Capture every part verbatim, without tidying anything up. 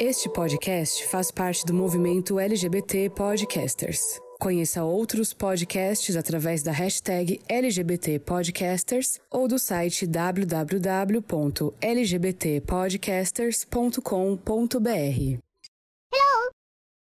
Este podcast faz parte do movimento L G B T Podcasters. Conheça outros podcasts através da hashtag L G B T Podcasters ou do site w w w ponto l g b t podcasters ponto com ponto b r. Hello!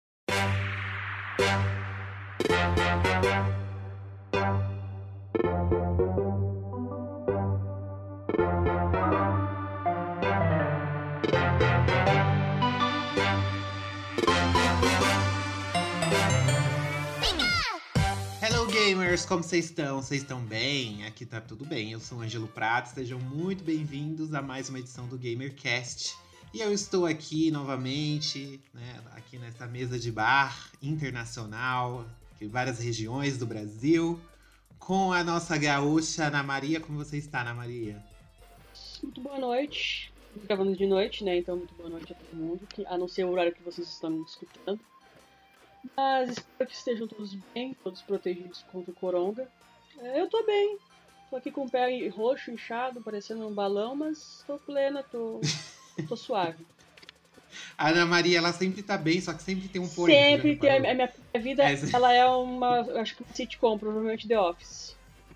Gamers, como vocês estão? Vocês estão bem? Aqui tá tudo bem. Eu sou o Ângelo Prato, sejam muito bem-vindos a mais uma edição do GamerCast. E eu estou aqui novamente, né, aqui nessa mesa de bar internacional, em várias regiões do Brasil, com a nossa gaúcha Ana Maria. Como você está, Ana Maria? Muito boa noite. Gravando de noite, né? Então, muito boa noite a todo mundo, a não ser o horário que vocês estão me escutando. Mas espero que estejam todos bem, todos protegidos contra o coronga. É, eu tô bem. Tô aqui com o pé roxo, inchado, parecendo um balão, mas tô plena, tô, tô suave. A Ana Maria, ela sempre tá bem, só que sempre tem um porém. Sempre tem. A minha, minha vida, é, ela é uma, acho que uma sitcom, provavelmente The Office.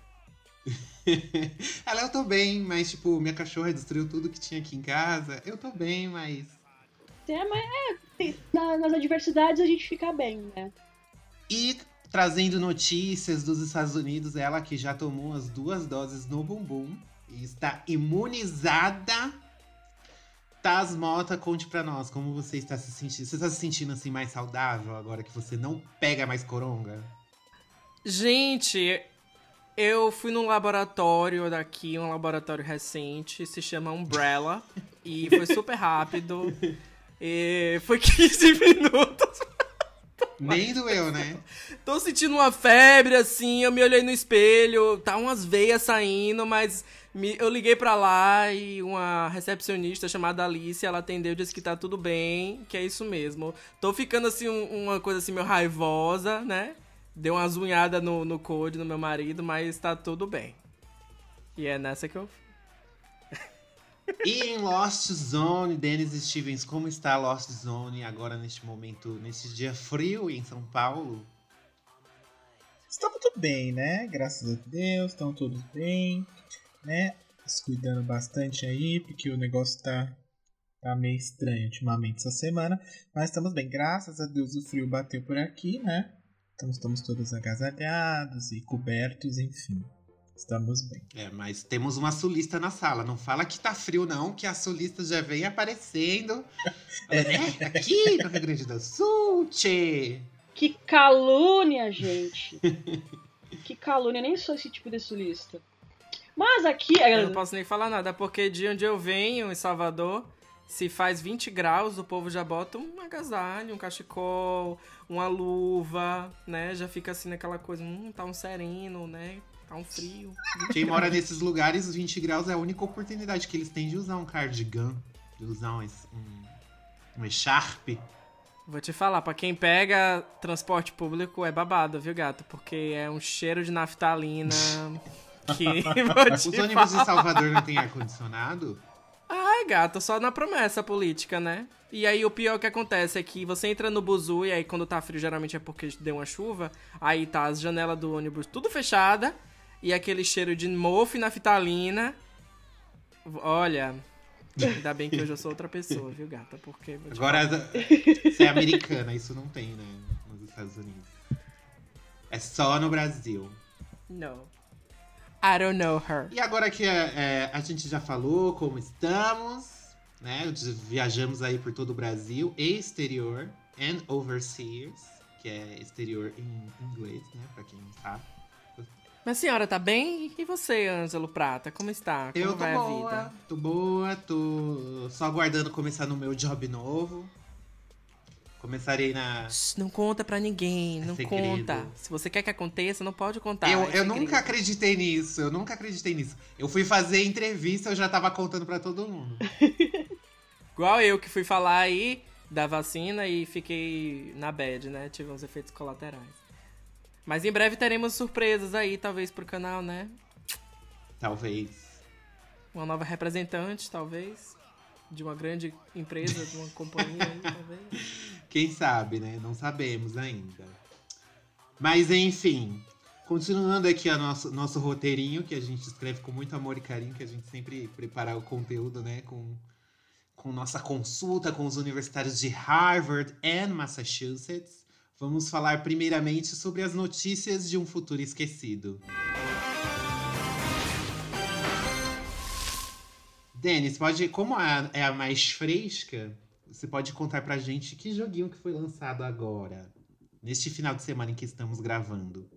Ela, eu tô bem, mas tipo, minha cachorra destruiu tudo que tinha aqui em casa. Eu tô bem, mas... É, mas é, na, nas adversidades a gente fica bem, né? E trazendo notícias dos Estados Unidos, ela que já tomou as duas doses no bumbum e está imunizada. Taz Mota, conte pra nós como você está se sentindo. Você está se sentindo assim mais saudável agora que você não pega mais coronga? Gente, eu fui num laboratório daqui, um laboratório recente, se chama Umbrella, e foi super rápido. E foi quinze minutos. Nem doeu, né? Tô sentindo uma febre, assim, eu me olhei no espelho, tá umas veias saindo, mas me, eu liguei pra lá e uma recepcionista chamada Alice, ela atendeu e disse que tá tudo bem, que é isso mesmo. Tô ficando, assim, um, uma coisa assim, meio raivosa, né? Deu uma zunhada no, no code no meu marido, mas tá tudo bem. E é nessa que eu... E em Lost Zone, Dennis Stevens, como está Lost Zone agora neste momento, nesse dia frio em São Paulo? Está muito bem, né? Graças a Deus, estão todos bem, né? Se cuidando bastante aí, porque o negócio tá, tá meio estranho ultimamente essa semana. Mas estamos bem, graças a Deus o frio bateu por aqui, né? Então estamos todos agasalhados e cobertos, enfim. Estamos bem. É, mas temos uma sulista na sala. Não fala que tá frio, não, que a sulista já vem aparecendo. É, né? Aqui no Rio Grande do Sul, tchê. Que calúnia, gente. Que calúnia. Eu nem sou esse tipo de sulista. Mas aqui... Eu não posso nem falar nada, porque de onde eu venho, em Salvador, se faz vinte graus, o povo já bota um agasalho, um cachecol, uma luva, né? Já fica assim naquela coisa, hum, tá um sereno, né? Tá um frio. Quem mora nesses lugares, os vinte graus é a única oportunidade que eles têm de usar um cardigan, de usar um, um, um echarpe. Vou te falar, pra quem pega transporte público é babado, viu, gato? Porque é um cheiro de naftalina que... Vou te Os ônibus falar. de Salvador não tem ar-condicionado? Ai, gato, só na promessa política, né? E aí o pior que acontece é que você entra no buzu e aí quando tá frio geralmente é porque deu uma chuva, aí tá as janelas do ônibus tudo fechada e aquele cheiro de mofo e naftalina. Olha, ainda bem que hoje eu sou outra pessoa, viu, gata? Porque agora você é americana, isso não tem, né, nos Estados Unidos. É só no Brasil. Não. I don't know her. E agora que é, é, a gente já falou como estamos, né? Viajamos aí por todo o Brasil e exterior, and overseas, que é exterior em inglês, né? Pra quem não sabe. Mas senhora, tá bem? E você, Ângelo Prata? Como está? Como Eu tô vai boa, a vida? tô boa, tô só aguardando começar no meu job novo. Começarei na... Shhh, não conta pra ninguém, É não segredo. conta. Se você quer que aconteça, não pode contar. Eu, é eu segredo. nunca acreditei nisso, eu nunca acreditei nisso. Eu fui fazer entrevista, eu já tava contando pra todo mundo. Igual eu que fui falar aí da vacina e fiquei na bad, né? Tive uns efeitos colaterais. Mas em breve teremos surpresas aí, talvez, pro canal, né? Talvez. Uma nova representante, talvez. de uma grande empresa, de uma companhia aí, talvez. Quem sabe, né? Não sabemos ainda. Mas enfim, continuando aqui o nosso, nosso roteirinho, que a gente escreve com muito amor e carinho, que a gente sempre prepara o conteúdo, né? Com, com nossa consulta com os universitários de Harvard e Massachusetts. Vamos falar primeiramente sobre as notícias de um futuro esquecido. Denis, pode, como a, é a mais fresca, você pode contar pra gente que joguinho que foi lançado agora, neste final de semana em que estamos gravando.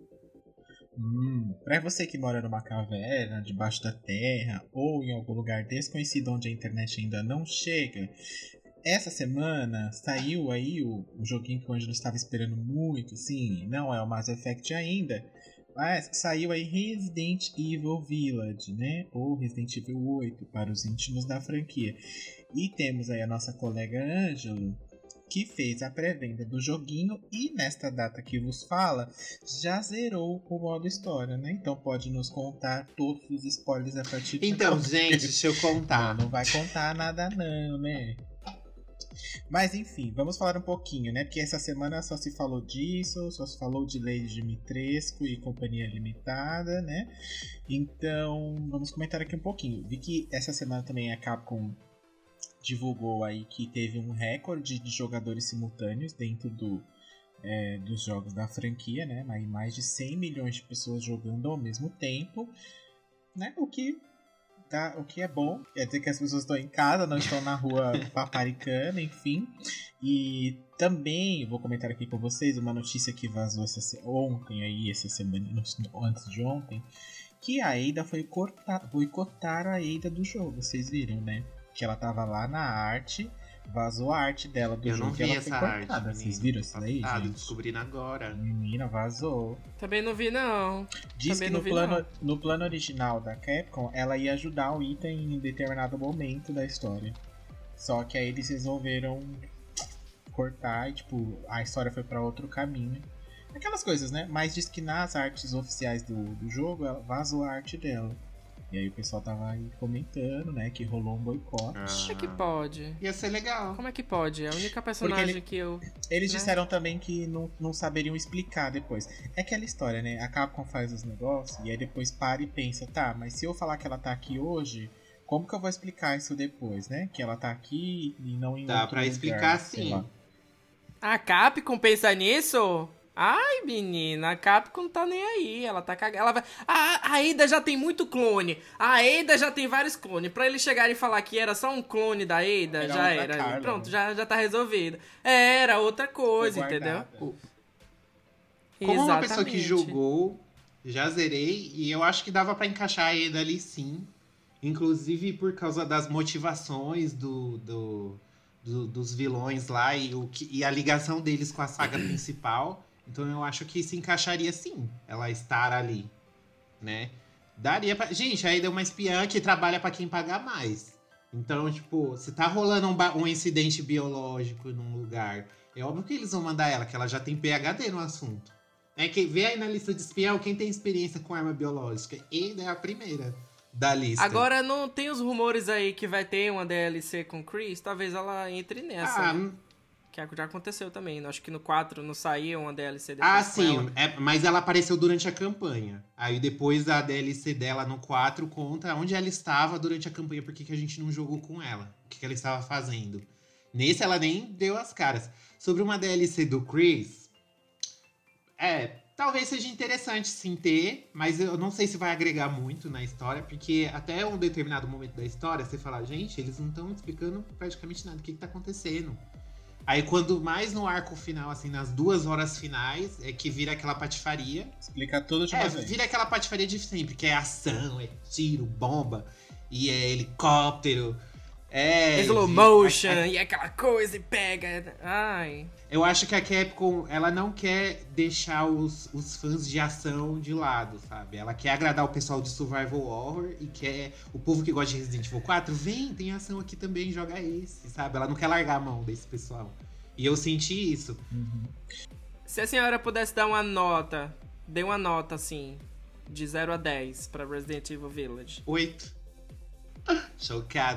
Hum, pra você que mora numa caverna, debaixo da terra, ou em algum lugar desconhecido onde a internet ainda não chega, essa semana saiu aí o, o joguinho que o Ângelo estava esperando muito, sim, não é o Mass Effect ainda, mas saiu aí Resident Evil Village, né? Ou Resident Evil oito para os íntimos da franquia. E temos aí a nossa colega Ângelo, que fez a pré-venda do joguinho e nesta data que vos fala, já zerou o modo história, né? Então pode nos contar todos os spoilers a partir de Então, agora. gente, deixa eu contar. Não, não vai contar nada não, né? Mas enfim, vamos falar um pouquinho, né? Porque essa semana só se falou disso, só se falou de Lady Dimitrescu e Companhia Limitada, né? Então, vamos comentar aqui um pouquinho. Vi que essa semana também a Capcom divulgou aí que teve um recorde de jogadores simultâneos dentro do, é, dos jogos da franquia, né? Mais de cem milhões de pessoas jogando ao mesmo tempo, né? O que... Tá, o que é bom, quer dizer que as pessoas estão em casa, não estão na rua paparicando, enfim. E também vou comentar aqui com vocês uma notícia que vazou essa se- ontem, aí, essa semana, antes de ontem, que a Ada foi cortar, boicotar a Ada do jogo, vocês viram, né? Que ela tava lá na arte, vazou a arte dela do Eu jogo não vi e ela essa foi arte, cortada. Vocês menino. viram isso daí, Passado, gente? descobrindo agora. Menina, vazou. Também não vi, não. Diz Também que não no vi, plano, não. no plano original da Capcom, ela ia ajudar o Ethan em determinado momento da história. Só que aí eles resolveram cortar e, tipo, a história foi pra outro caminho. Aquelas coisas, né? Mas diz que nas artes oficiais do, do jogo, ela vazou a arte dela. E aí o pessoal tava aí comentando, né, que rolou um boicote. Como é que pode? Ia ser legal. Como é que pode? A única personagem ele- que eu... Eles né? disseram também que não, não saberiam explicar depois. É aquela história, né? A Capcom faz os negócios e aí depois para e pensa, tá, mas se eu falar que ela tá aqui hoje, como que eu vou explicar isso depois, né? Que ela tá aqui e não em Dá outro pra lugar, explicar sei sim. lá. A Capcom pensa nisso? Ai, menina, a Capcom não tá nem aí. Ela tá cagada. Ela vai... A, a Ada já tem muito clone. A Ada já tem vários clones. Pra eles chegarem e falar que era só um clone da Ada, Era já outra era. Carla, Pronto, né? já, já tá resolvido. Era outra coisa, Foi entendeu? guardada. Como uma pessoa que Exatamente. jogou, já zerei, e eu acho que dava pra encaixar a Ada ali sim. Inclusive por causa das motivações do, do, do- dos vilões lá e, o que- e a ligação deles com a saga principal. Então eu acho que se encaixaria sim, ela estar ali, né? Daria pra... Gente, a Ada é uma espiã que trabalha pra quem pagar mais. Então, tipo, se tá rolando um, ba- um incidente biológico num lugar, é óbvio que eles vão mandar ela, que ela já tem P H D no assunto. É que vê aí na lista de espião quem tem experiência com arma biológica. Ada é a primeira da lista. Agora, não tem os rumores aí que vai ter uma D L C com Chris? Talvez ela entre nessa, Ah, né? Que já aconteceu também. Acho que no quatro não saiu uma D L C depois ah, com sim, ela. é, mas ela apareceu durante a campanha. Aí depois a D L C dela no quatro conta onde ela estava durante a campanha, por que que a gente não jogou com ela, o que que ela estava fazendo. Nesse ela nem deu as caras. Sobre uma D L C do Chris, é, talvez seja interessante sim ter, mas eu não sei se vai agregar muito na história, porque até um determinado momento da história você fala, gente, eles não estão explicando praticamente nada, o que que tá acontecendo. Aí quando mais no arco final, assim, nas duas horas finais, é que vira aquela patifaria. Explica tudo de uma É, vez. vira aquela patifaria de sempre, que é ação, é tiro, bomba, e é helicóptero, é... Slow e- motion, a- a- e aquela coisa, e pega. Ai. Eu acho que a Capcom, ela não quer deixar os, os fãs de ação de lado, sabe? Ela quer agradar o pessoal de Survival Horror e quer o povo que gosta de Resident Evil quatro, vem, tem ação aqui também, joga esse, sabe? Ela não quer largar a mão desse pessoal. E eu senti isso. Uhum. Se a senhora pudesse dar uma nota, dê uma nota assim, de zero a dez pra Resident Evil Village. Oito. Chocada.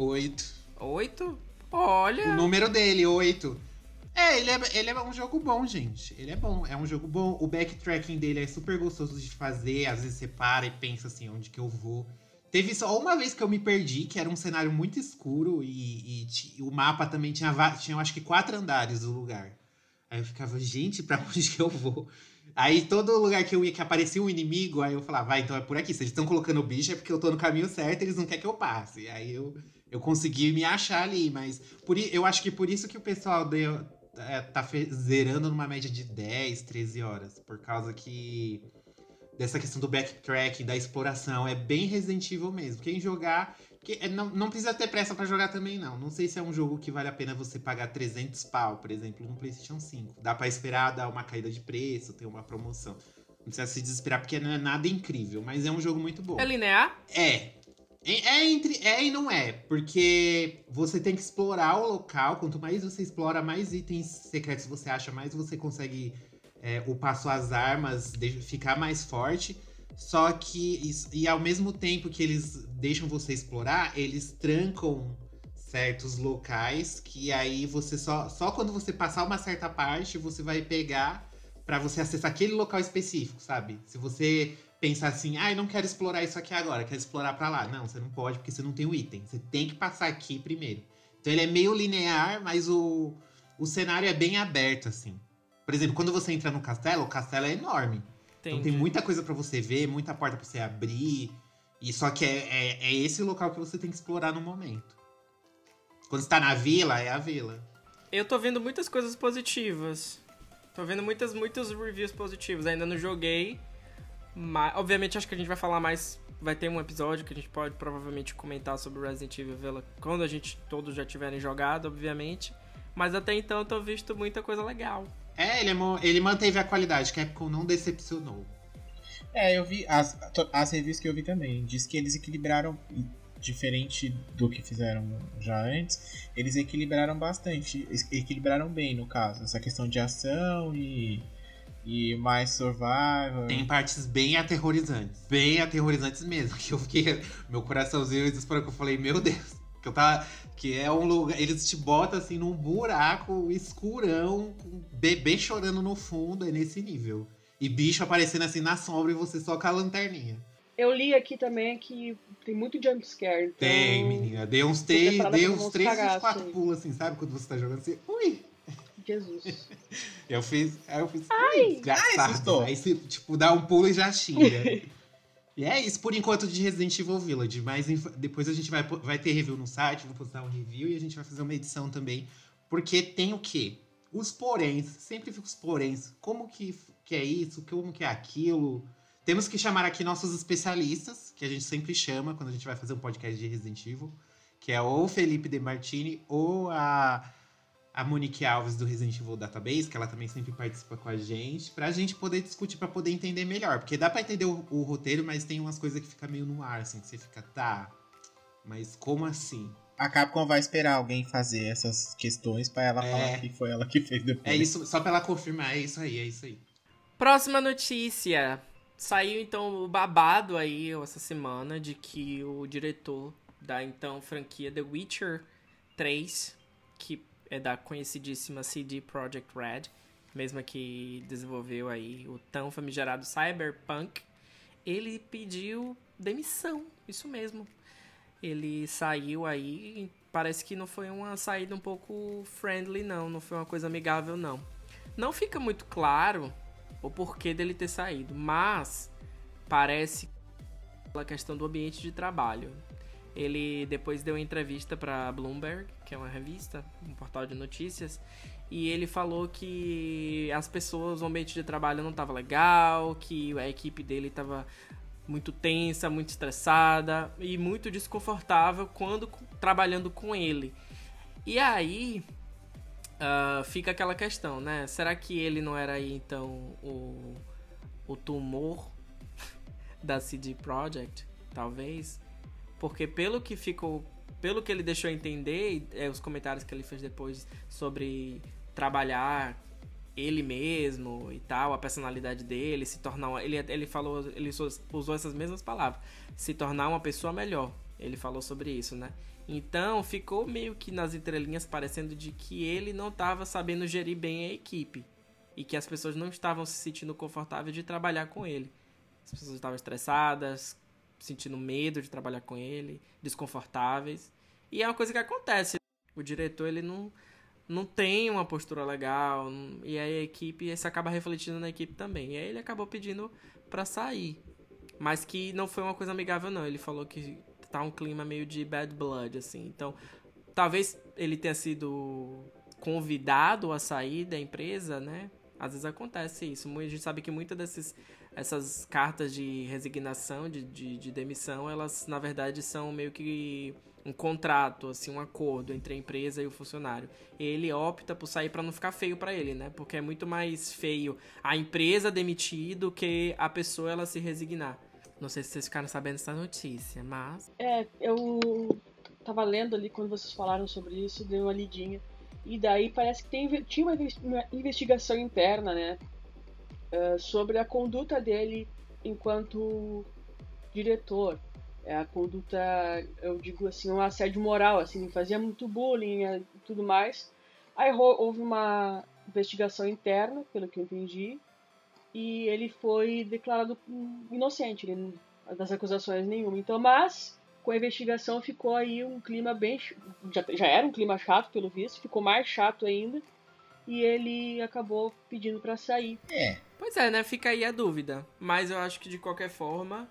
Oito. Oito? Olha! O número dele, oito. É, ele é, ele é um jogo bom, gente. Ele é bom, é um jogo bom. O backtracking dele é super gostoso de fazer. Às vezes você para e pensa assim, onde que eu vou? Teve só uma vez que eu me perdi, que era um cenário muito escuro e, e t- o mapa também tinha, va- tinha, eu acho que, quatro andares do lugar. Aí eu ficava, gente, pra onde que eu vou? Aí todo lugar que eu ia, que aparecia um inimigo, aí eu falava, vai, então é por aqui. Se eles estão colocando o bicho é porque eu tô no caminho certo, eles não querem que eu passe. Aí eu, eu consegui me achar ali, mas por, i- eu acho que por isso que o pessoal deu, é, tá fe- zerando numa média de dez, treze horas. Por causa que dessa questão do backtracking, da exploração, é bem Resident Evil mesmo. Quem jogar, que é, não, não precisa ter pressa pra jogar também, não. Não sei se é um jogo que vale a pena você pagar trezentos pau, por exemplo, no PlayStation cinco. Dá pra esperar dar uma caída de preço, ter uma promoção. Não precisa se desesperar, porque não é nada incrível, mas é um jogo muito bom. É linear? É. É, é entre, é e não é, porque você tem que explorar o local. Quanto mais você explora, mais itens secretos você acha, mais você consegue é, upar suas armas, de- ficar mais forte. Só que, isso- e ao mesmo tempo que eles deixam você explorar, eles trancam certos locais que aí você só, só quando você passar uma certa parte, você vai pegar pra você acessar aquele local específico, sabe? Se você pensar assim, ah, eu não quero explorar isso aqui agora, quero explorar pra lá. Não, você não pode porque você não tem o item. Você tem que passar aqui primeiro. Então ele é meio linear, mas o, o cenário é bem aberto, assim. Por exemplo, quando você entra no castelo, o castelo é enorme. Então tem Entendi. muita coisa pra você ver, muita porta pra você abrir. E só que é, é, é esse local que você tem que explorar no momento. Quando você tá na vila, é a vila. Eu tô vendo muitas coisas positivas. Tô vendo muitas, muitos reviews positivos. Ainda não joguei. Mas, obviamente, acho que a gente vai falar mais. Vai ter um episódio que a gente pode provavelmente comentar sobre Resident Evil Villa quando a gente todos já tiverem jogado, obviamente. Mas até então eu tô visto muita coisa legal. É, ele, é mo- ele manteve a qualidade, Capcom não decepcionou. É, eu vi as, to- as reviews que eu vi também. Diz que eles equilibraram, diferente do que fizeram já antes, eles equilibraram bastante, es- equilibraram bem no caso, essa questão de ação e, e mais survival. Tem partes bem aterrorizantes. Bem aterrorizantes mesmo. Que eu fiquei. Meu coraçãozinho disparou que eu falei, meu Deus. Que eu tava. Que é um lugar. Eles te botam assim num buraco escurão, com um bebê chorando no fundo. É nesse nível. E bicho aparecendo assim na sombra e você só com a lanterninha. Eu li aqui também que tem muito jumpscare. Então... Tem, menina. Deu uns tô três. preparada Deu pra uns uns três, uns cagaços quatro aí. pulos, assim, sabe? Quando você tá jogando assim. Ui! Jesus. Eu fiz. Aí eu fiz. Ai! Desgraçado. Ai, assustou. Aí você, tipo, dá um pulo e já xinga. E é isso, por enquanto, de Resident Evil Village. Mas inf- depois a gente vai, po- vai ter review no site, vou postar um review e a gente vai fazer uma edição também. Porque tem o quê? Os poréns, sempre fica os poréns. Como que, que é isso? Como que é aquilo? Temos que chamar aqui nossos especialistas, que a gente sempre chama quando a gente vai fazer um podcast de Resident Evil. Que é ou o Felipe De Martini ou a... a Monique Alves do Resident Evil Database, que ela também sempre participa com a gente, pra gente poder discutir, pra poder entender melhor. Porque dá pra entender o, o roteiro, mas tem umas coisas que fica meio no ar, assim, que você fica, tá, mas como assim? A Capcom vai esperar alguém fazer essas questões pra ela É. falar que foi ela que fez depois. É isso, só pra ela confirmar, é isso aí, é isso aí. Próxima notícia. Saiu então o babado aí essa semana de que o diretor da então franquia The Witcher três, que é da conhecidíssima C D Projekt Red, mesma que desenvolveu aí o tão famigerado Cyberpunk, ele pediu demissão, isso mesmo. Ele saiu aí, parece que não foi uma saída um pouco friendly não, não foi uma coisa amigável não. Não fica muito claro o porquê dele ter saído, mas parece pela questão do ambiente de trabalho. Ele depois deu uma entrevista para Bloomberg, que é uma revista, um portal de notícias, e ele falou que as pessoas, o ambiente de trabalho não estava legal, que a equipe dele estava muito tensa, muito estressada e muito desconfortável quando trabalhando com ele. E aí uh, fica aquela questão, né? Será que ele não era aí então o, o tumor da C D Projekt? Talvez. Porque pelo que ficou, pelo que ele deixou entender, é, os comentários que ele fez depois sobre trabalhar ele mesmo e tal, a personalidade dele, se tornar uma, ele ele falou, ele usou essas mesmas palavras, se tornar uma pessoa melhor. Ele falou sobre isso, né? Então, ficou meio que nas entrelinhas parecendo de que ele não estava sabendo gerir bem a equipe. E que as pessoas não estavam se sentindo confortáveis de trabalhar com ele. As pessoas estavam estressadas, sentindo medo de trabalhar com ele, desconfortáveis. E é uma coisa que acontece. O diretor, ele não, não tem uma postura legal. Não, e aí a equipe, isso acaba refletindo na equipe também. E aí ele acabou pedindo pra sair. Mas que não foi uma coisa amigável, não. Ele falou que tá um clima meio de bad blood, assim. Então, talvez ele tenha sido convidado a sair da empresa, né? Às vezes acontece isso. A gente sabe que muitas dessas essas cartas de resignação, de, de, de demissão, elas, na verdade, são meio que um contrato, assim, um acordo entre a empresa e o funcionário. Ele opta por sair para não ficar feio para ele, né? Porque é muito mais feio a empresa demitir do que a pessoa ela se resignar. Não sei se vocês ficaram sabendo dessa notícia, mas... É, eu tava lendo ali quando vocês falaram sobre isso, dei uma lidinha. E daí parece que tem, tinha uma investigação interna, né? Uh, sobre a conduta dele enquanto diretor. É, a conduta, eu digo assim, um assédio moral, assim, fazia muito bullying e tudo mais. Aí houve uma investigação interna, pelo que eu entendi, e ele foi declarado inocente, ele, das acusações nenhuma. Então, mas com a investigação ficou aí um clima bem... Já, já era um clima chato, pelo visto, ficou mais chato ainda. E ele acabou pedindo pra sair. É. Pois é, né? Fica aí a dúvida. Mas eu acho que, de qualquer forma,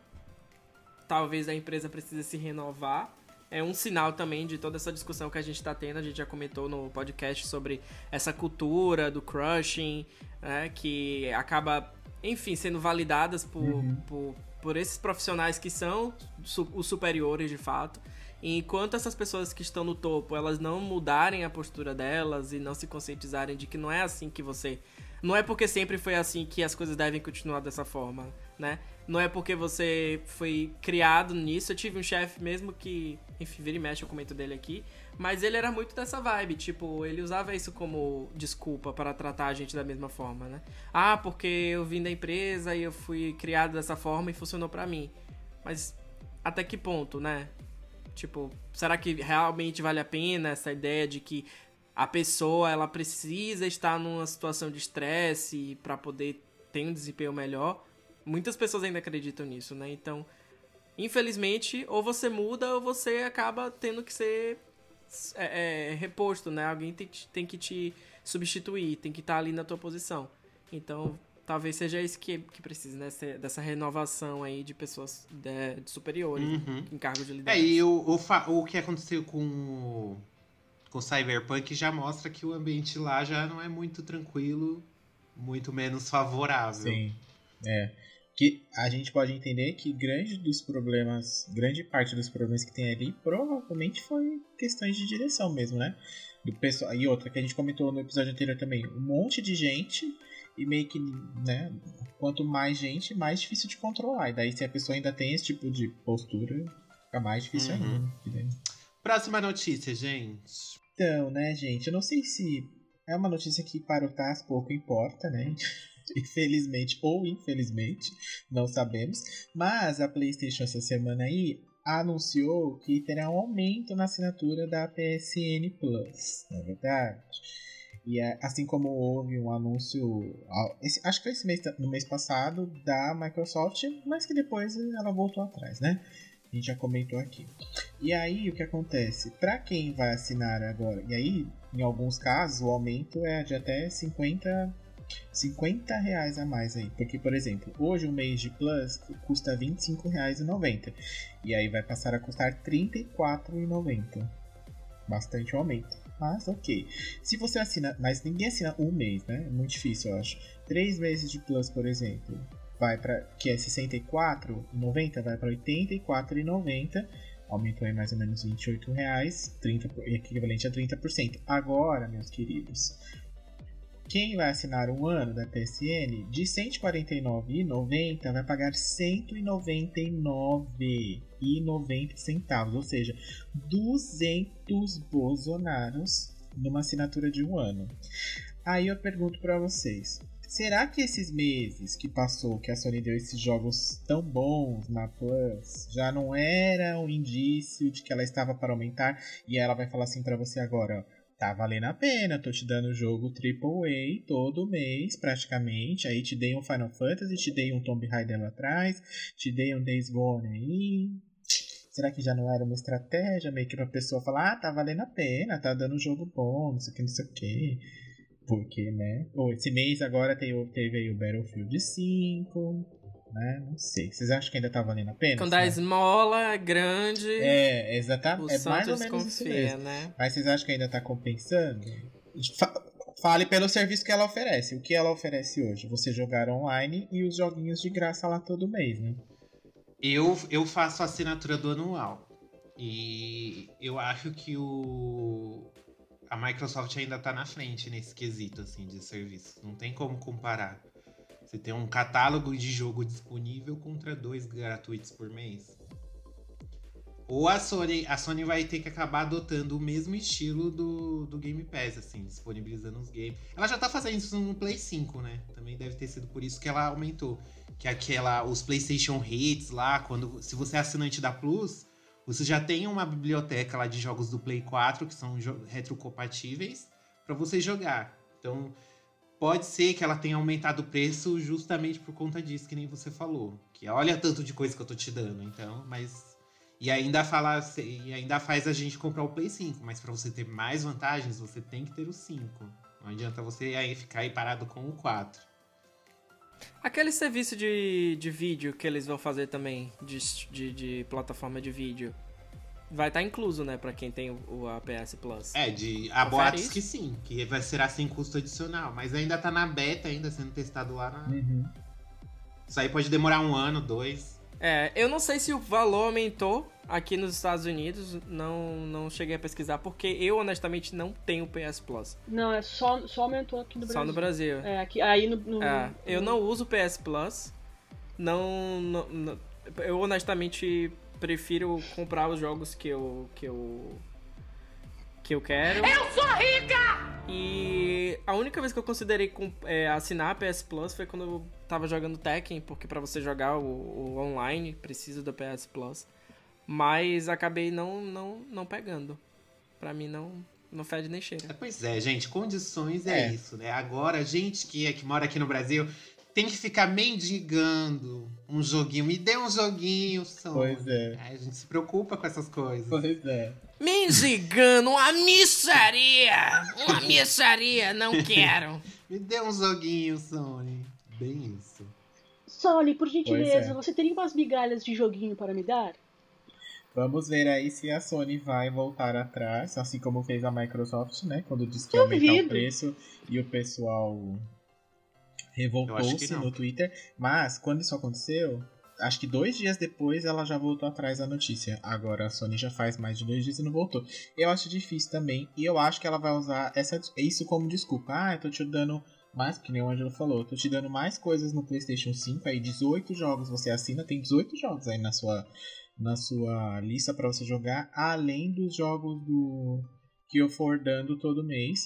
talvez a empresa precise se renovar. É um sinal também de toda essa discussão que a gente tá tendo. A gente já comentou no podcast sobre essa cultura do crushing, né? Que acaba, enfim, sendo validadas por... Uhum. por por esses profissionais que são os superiores de fato. E enquanto essas pessoas que estão no topo, elas não mudarem a postura delas e não se conscientizarem de que não é assim que você... Não é porque sempre foi assim que as coisas devem continuar dessa forma, né? Não é porque você foi criado nisso. Eu tive um chefe mesmo que... Enfim, vira e mexe, eu comento dele aqui. Mas ele era muito dessa vibe. Tipo, ele usava isso como desculpa para tratar a gente da mesma forma, né? Ah, porque eu vim da empresa e eu fui criado dessa forma e funcionou pra mim. Mas até que ponto, né? Tipo, será que realmente vale a pena essa ideia de que a pessoa, ela precisa estar numa situação de estresse para poder ter um desempenho melhor? Muitas pessoas ainda acreditam nisso, né? Então, infelizmente, ou você muda ou você acaba tendo que ser é, é, reposto, né? Alguém tem, tem que te substituir, tem que estar ali na tua posição. Então, talvez seja isso que, que precisa, né? Dessa renovação aí de pessoas de, de superiores, uhum. em cargos de liderança. É, e o, o, o que aconteceu com o, com o Cyberpunk já mostra que o ambiente lá já não é muito tranquilo, muito menos favorável. Sim, é. Que a gente pode entender que grande dos problemas, grande parte dos problemas que tem ali provavelmente foi questões de direção mesmo, né? Do pessoal, e outra que a gente comentou no episódio anterior também, um monte de gente e meio que, né, quanto mais gente, mais difícil de controlar. E daí se a pessoa ainda tem esse tipo de postura, fica mais difícil uhum. ainda. Próxima notícia, gente. Então, né, gente, eu não sei se é uma notícia que para o Taz pouco importa, né? Infelizmente ou infelizmente, não sabemos. Mas a PlayStation essa semana aí anunciou que terá um aumento na assinatura da P S N Plus, não é verdade? E assim como houve um anúncio, esse, acho que foi esse mês, no mês passado, da Microsoft, mas que depois ela voltou atrás, né? A gente já comentou aqui. E aí o que acontece? Para quem vai assinar agora, e aí em alguns casos o aumento é de até cinquenta reais a mais aí. Porque, por exemplo, hoje um mês de Plus custa vinte e cinco reais e noventa centavos. E aí vai passar a custar trinta e quatro reais e noventa centavos. Bastante aumento. Mas ok. Se você assina, mas ninguém assina um mês, né? É muito difícil, eu acho. Três meses de Plus, por exemplo, vai para que é sessenta e quatro reais e noventa centavos, vai para oitenta e quatro reais e noventa centavos. Aumentou em mais ou menos vinte e oito reais, trinta, equivalente a trinta por cento. Agora, meus queridos, quem vai assinar um ano da P S N de cento e quarenta e nove reais e noventa centavos vai pagar cento e noventa e nove reais e noventa centavos, ou seja, duzentos bolsonaros numa assinatura de um ano. Aí eu pergunto para vocês, será que esses meses que passou, que a Sony deu esses jogos tão bons na Plus, já não era um indício de que ela estava para aumentar? E ela vai falar assim pra você agora, ó, tá valendo a pena, tô te dando jogo triplo A todo mês, praticamente. Aí te dei um Final Fantasy, te dei um Tomb Raider lá atrás, te dei um Days Gone aí. Será que já não era uma estratégia meio que pra pessoa falar, ah, tá valendo a pena, tá dando um jogo bom, não sei o que, não sei o que. Porque, né? Ou esse mês agora teve, teve aí o Battlefield cinco, né? Não sei. Vocês acham que ainda tá valendo a pena? Quando a esmola é grande. É, exatamente. É mais ou Santos menos isso confia, mesmo. né? Mas vocês acham que ainda tá compensando? Fa- Fale pelo serviço que ela oferece. O que ela oferece hoje? Você jogar online e os joguinhos de graça lá todo mês, né? Eu, eu faço a assinatura do anual. E eu acho que o a Microsoft ainda tá na frente nesse quesito assim, de serviço. Não tem como comparar. Você tem um catálogo de jogo disponível contra dois gratuitos por mês. Ou a Sony, a Sony vai ter que acabar adotando o mesmo estilo do, do Game Pass, assim, disponibilizando os games. Ela já tá fazendo isso no Play cinco, né? Também deve ter sido por isso que ela aumentou. Que aquela, os PlayStation Hits lá, quando, se você é assinante da Plus, você já tem uma biblioteca lá de jogos do Play quatro, que são jo- retrocompatíveis, pra você jogar. Então, pode ser que ela tenha aumentado o preço justamente por conta disso, que nem você falou. Que olha tanto de coisa que eu tô te dando, então, mas... E ainda, fala, e ainda faz a gente comprar o Play cinco, mas pra você ter mais vantagens, você tem que ter o cinco. Não adianta você aí ficar aí parado com o quatro. Aquele serviço de, de vídeo que eles vão fazer também, de, de, de plataforma de vídeo, vai estar incluso, né, pra quem tem o, o A P S Plus. É, de, há Confere boatos isso? que sim, que vai ser sem custo adicional, mas ainda tá na beta, ainda sendo testado lá na... Uhum. Isso aí pode demorar um ano, dois. É, eu não sei se o valor aumentou aqui nos Estados Unidos, não, não cheguei a pesquisar, porque eu honestamente não tenho P S Plus. Não, é só, só aumentou aqui no Brasil. Só no Brasil. É, aqui, aí no... no É, eu no- não uso P S Plus, não, não, não- eu honestamente prefiro comprar os jogos que eu que eu que eu quero. Eu sou rica! E a única vez que eu considerei com- é, assinar a P S Plus foi quando eu tava jogando Tekken, porque pra você jogar o, o online precisa do P S Plus. Mas acabei não, não, não pegando. Pra mim não, não fede nem cheira. Pois é, gente, condições é, É. isso, né? Agora, a gente que, é, que mora aqui no Brasil tem que ficar mendigando um joguinho. Me dê um joguinho, Sony. Pois é. Aí a gente se preocupa com essas coisas. Pois é. Mendigando, uma missaria! Uma missaria, não quero. Me dê um joguinho, Sony. Bem isso. Sony, por gentileza, é. você teria umas migalhas de joguinho para me dar? Vamos ver aí se a Sony vai voltar atrás, assim como fez a Microsoft, né? Quando disse que ia aumentar o Duvido. preço e o pessoal Eu acho que revoltou-se não. no Twitter. Mas, quando isso aconteceu, acho que dois dias depois ela já voltou atrás da notícia. Agora a Sony já faz mais de dois dias e não voltou. Eu acho difícil também, e eu acho que ela vai usar essa, isso como desculpa. Ah, eu tô te dando mais, que nem o Angelo falou, eu tô te dando mais coisas no PlayStation cinco, aí dezoito jogos você assina, tem dezoito jogos aí na sua, na sua lista pra você jogar, além dos jogos do que eu for dando todo mês.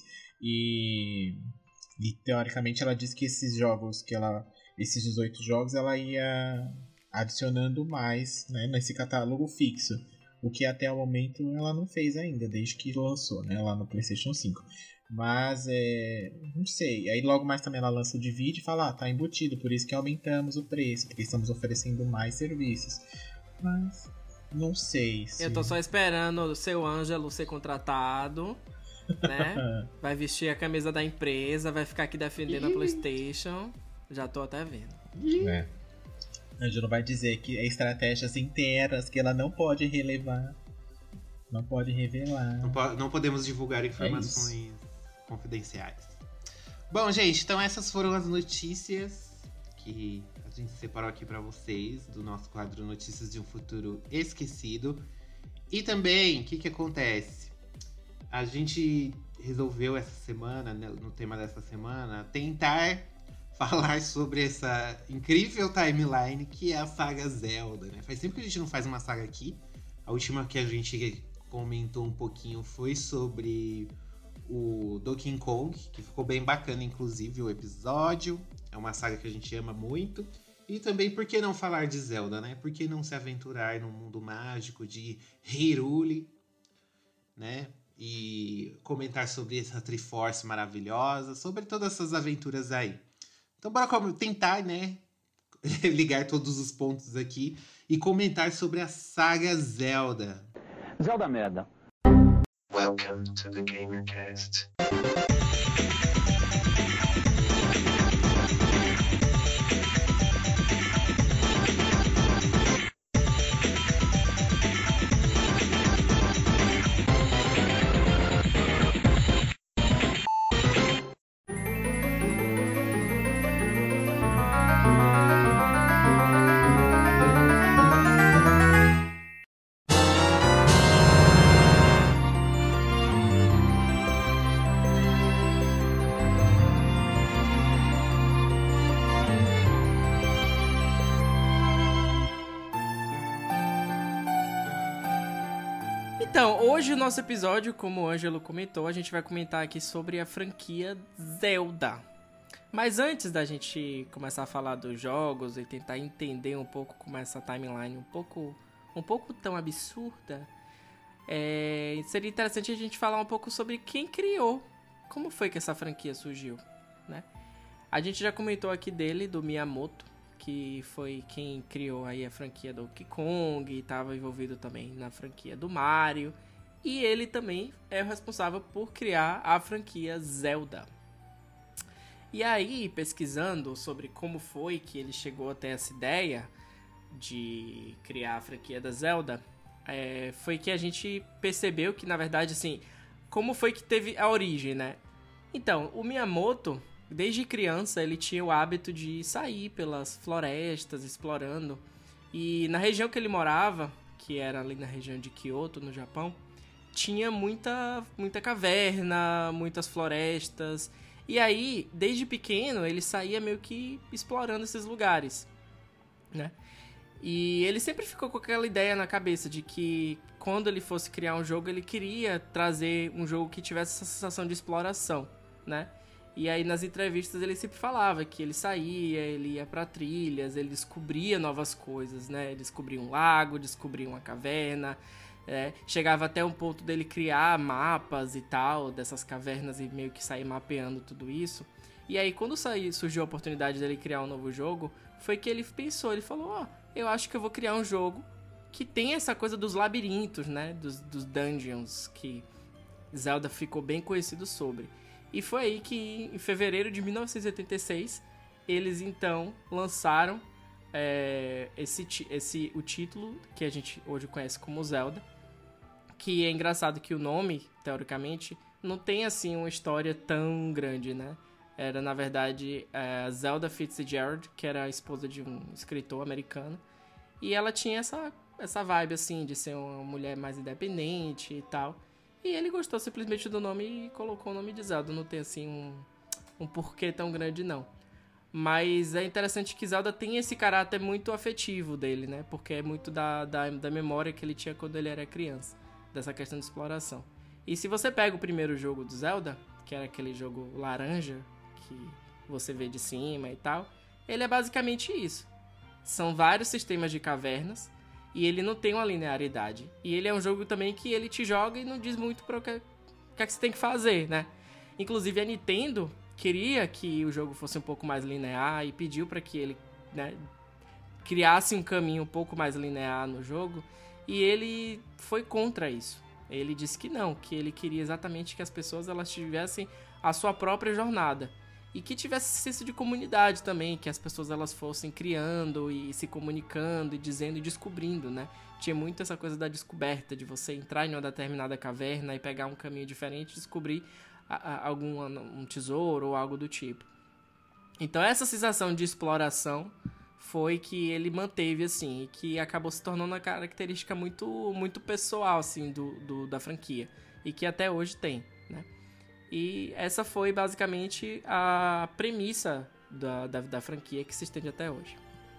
E, e teoricamente ela disse que esses jogos que ela, esses dezoito jogos, ela ia adicionando mais, né, nesse catálogo fixo. O que até o momento ela não fez ainda, desde que lançou, né, lá no PlayStation cinco. Mas, é, não sei. Aí logo mais também ela lança o de vídeo e fala, ah, tá embutido, por isso que aumentamos o preço, porque estamos oferecendo mais serviços. Mas, não sei se... Eu tô só esperando o seu Ângelo ser contratado, né? Vai vestir a camisa da empresa, vai ficar aqui defendendo a PlayStation. Já tô até vendo. É. Angelo vai dizer que é estratégias inteiras que ela não pode relevar. Não pode revelar. Não, po- não podemos divulgar informações confidenciais. Bom, gente, então essas foram as notícias que a gente separou aqui pra vocês do nosso quadro Notícias de um Futuro Esquecido. E também, o que que acontece? A gente resolveu essa semana, né, no tema dessa semana, tentar falar sobre essa incrível timeline que é a saga Zelda, né? Faz tempo que a gente não faz uma saga aqui. A última que a gente comentou um pouquinho foi sobre o Donkey Kong, que ficou bem bacana, inclusive, o episódio. É uma saga que a gente ama muito. E também, por que não falar de Zelda, né? Por que não se aventurar num mundo mágico de Hyrule, né? E comentar sobre essa Triforce maravilhosa, sobre todas essas aventuras aí. Então, bora tentar, né? Ligar todos os pontos aqui e comentar sobre a saga Zelda. Zelda merda. Welcome to the GamerCast. Então, hoje o nosso episódio, como o Ângelo comentou, a gente vai comentar aqui sobre a franquia Zelda. Mas antes da gente começar a falar dos jogos e tentar entender um pouco como é essa timeline um pouco, um pouco tão absurda, é, seria interessante a gente falar um pouco sobre quem criou, como foi que essa franquia surgiu, né? A gente já comentou aqui dele, do Miyamoto, que foi quem criou aí a franquia do Donkey Kong e estava envolvido também na franquia do Mario. E ele também é o responsável por criar a franquia Zelda. E aí, pesquisando sobre como foi que ele chegou até essa ideia de criar a franquia da Zelda, é, foi que a gente percebeu que, na verdade, assim, como foi que teve a origem, né? Então, o Miyamoto, desde criança, ele tinha o hábito de sair pelas florestas, explorando. E na região que ele morava, que era ali na região de Kyoto, no Japão, tinha muita, muita caverna, muitas florestas. E aí, desde pequeno, ele saía meio que explorando esses lugares, né? E ele sempre ficou com aquela ideia na cabeça de que quando ele fosse criar um jogo, ele queria trazer um jogo que tivesse essa sensação de exploração, né? E aí nas entrevistas ele sempre falava que ele saía, ele ia pra trilhas, ele descobria novas coisas, né? Ele descobria um lago, descobria uma caverna, é, chegava até um ponto dele criar mapas e tal, dessas cavernas e meio que sair mapeando tudo isso. E aí quando saiu, surgiu a oportunidade dele criar um novo jogo, foi que ele pensou, ele falou, ó, oh, eu acho que eu vou criar um jogo que tem essa coisa dos labirintos, né? Dos, dos dungeons, que Zelda ficou bem conhecido sobre. E foi aí que, em fevereiro de mil novecentos e oitenta e seis, eles então lançaram é, esse, esse, o título que a gente hoje conhece como Zelda. Que é engraçado que o nome, teoricamente, não tem assim uma história tão grande, né? Era, na verdade, a Zelda Fitzgerald, que era a esposa de um escritor americano. E ela tinha essa, essa vibe, assim, de ser uma mulher mais independente e tal. E ele gostou simplesmente do nome e colocou o nome de Zelda. Não tem, assim, um, um porquê tão grande, não. Mas é interessante que Zelda tem esse caráter muito afetivo dele, né? Porque é muito da, da, da memória que ele tinha quando ele era criança. Dessa questão de exploração. E se você pega o primeiro jogo do Zelda, que era aquele jogo laranja, que você vê de cima e tal, ele é basicamente isso. São vários sistemas de cavernas. E ele não tem uma linearidade. E ele é um jogo também que ele te joga e não diz muito para o que, que, é que você tem que fazer, né? Inclusive a Nintendo queria que o jogo fosse um pouco mais linear e pediu para que ele, né, criasse um caminho um pouco mais linear no jogo. E ele foi contra isso. Ele disse que não, que ele queria exatamente que as pessoas elas tivessem a sua própria jornada. E que tivesse senso de comunidade também, que as pessoas elas fossem criando e se comunicando e dizendo e descobrindo, né? Tinha muito essa coisa da descoberta, de você entrar em uma determinada caverna e pegar um caminho diferente e descobrir a, a, algum um tesouro ou algo do tipo. Então essa sensação de exploração foi que ele manteve, assim, e que acabou se tornando uma característica muito, muito pessoal, assim, do, do, da franquia. E que até hoje tem, né? E essa foi basicamente a premissa da, da, da franquia que se estende até hoje.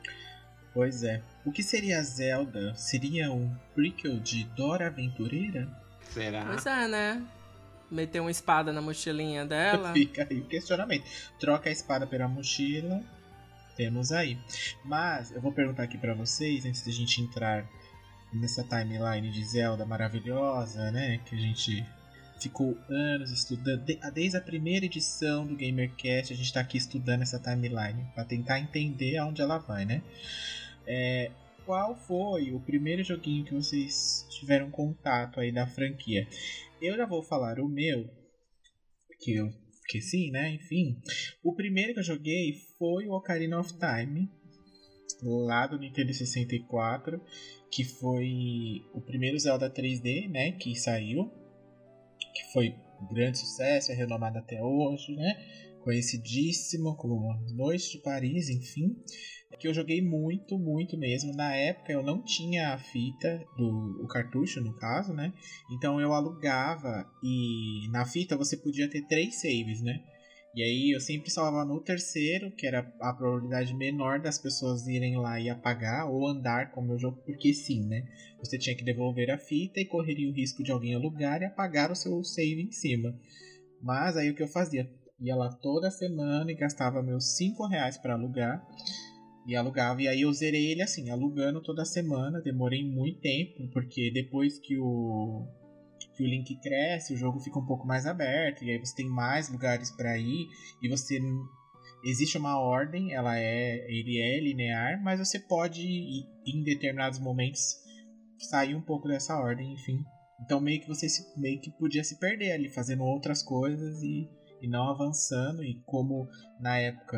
Pois é. O que seria Zelda? Seria um prequel de Dora Aventureira? Será? Pois é, né? meter uma espada na mochilinha dela. Fica aí o questionamento. Troca a espada pela mochila. Temos aí. Mas eu vou perguntar aqui pra vocês, antes da gente entrar nessa timeline de Zelda maravilhosa, né? Que a gente ficou anos estudando. Desde a primeira edição do GamerCast, a gente tá aqui estudando essa timeline pra tentar entender aonde ela vai, né? É, qual foi o primeiro joguinho que vocês tiveram contato aí da franquia? Eu já vou falar o meu, que eu que sim, né? Enfim, o primeiro que eu joguei foi o Ocarina of Time, lá do Nintendo sessenta e quatro, que foi o primeiro Zelda três D, né? Que saiu, que foi um grande sucesso, é renomado até hoje, né? Conhecidíssimo como Noite de Paris, enfim. Que eu joguei muito, muito mesmo. Na época eu não tinha a fita, do, o cartucho no caso, né? Então eu alugava e na fita você podia ter três saves, né? E aí eu sempre salvava no terceiro, que era a probabilidade menor das pessoas irem lá e apagar ou andar com o meu jogo, porque sim, né? Você tinha que devolver a fita e correria o risco de alguém alugar e apagar o seu save em cima. Mas aí o que eu fazia? Ia lá toda semana e gastava meus cinco reais para alugar. E alugava, e aí eu zerei ele assim, alugando toda semana. Demorei muito tempo, porque depois que o, que o Link cresce, o jogo fica um pouco mais aberto, e aí você tem mais lugares para ir, e você... Existe uma ordem, ela é, ele é linear, mas você pode, em determinados momentos, sair um pouco dessa ordem, enfim. Então meio que você se, meio que podia se perder ali, fazendo outras coisas e, e não avançando, e como na época...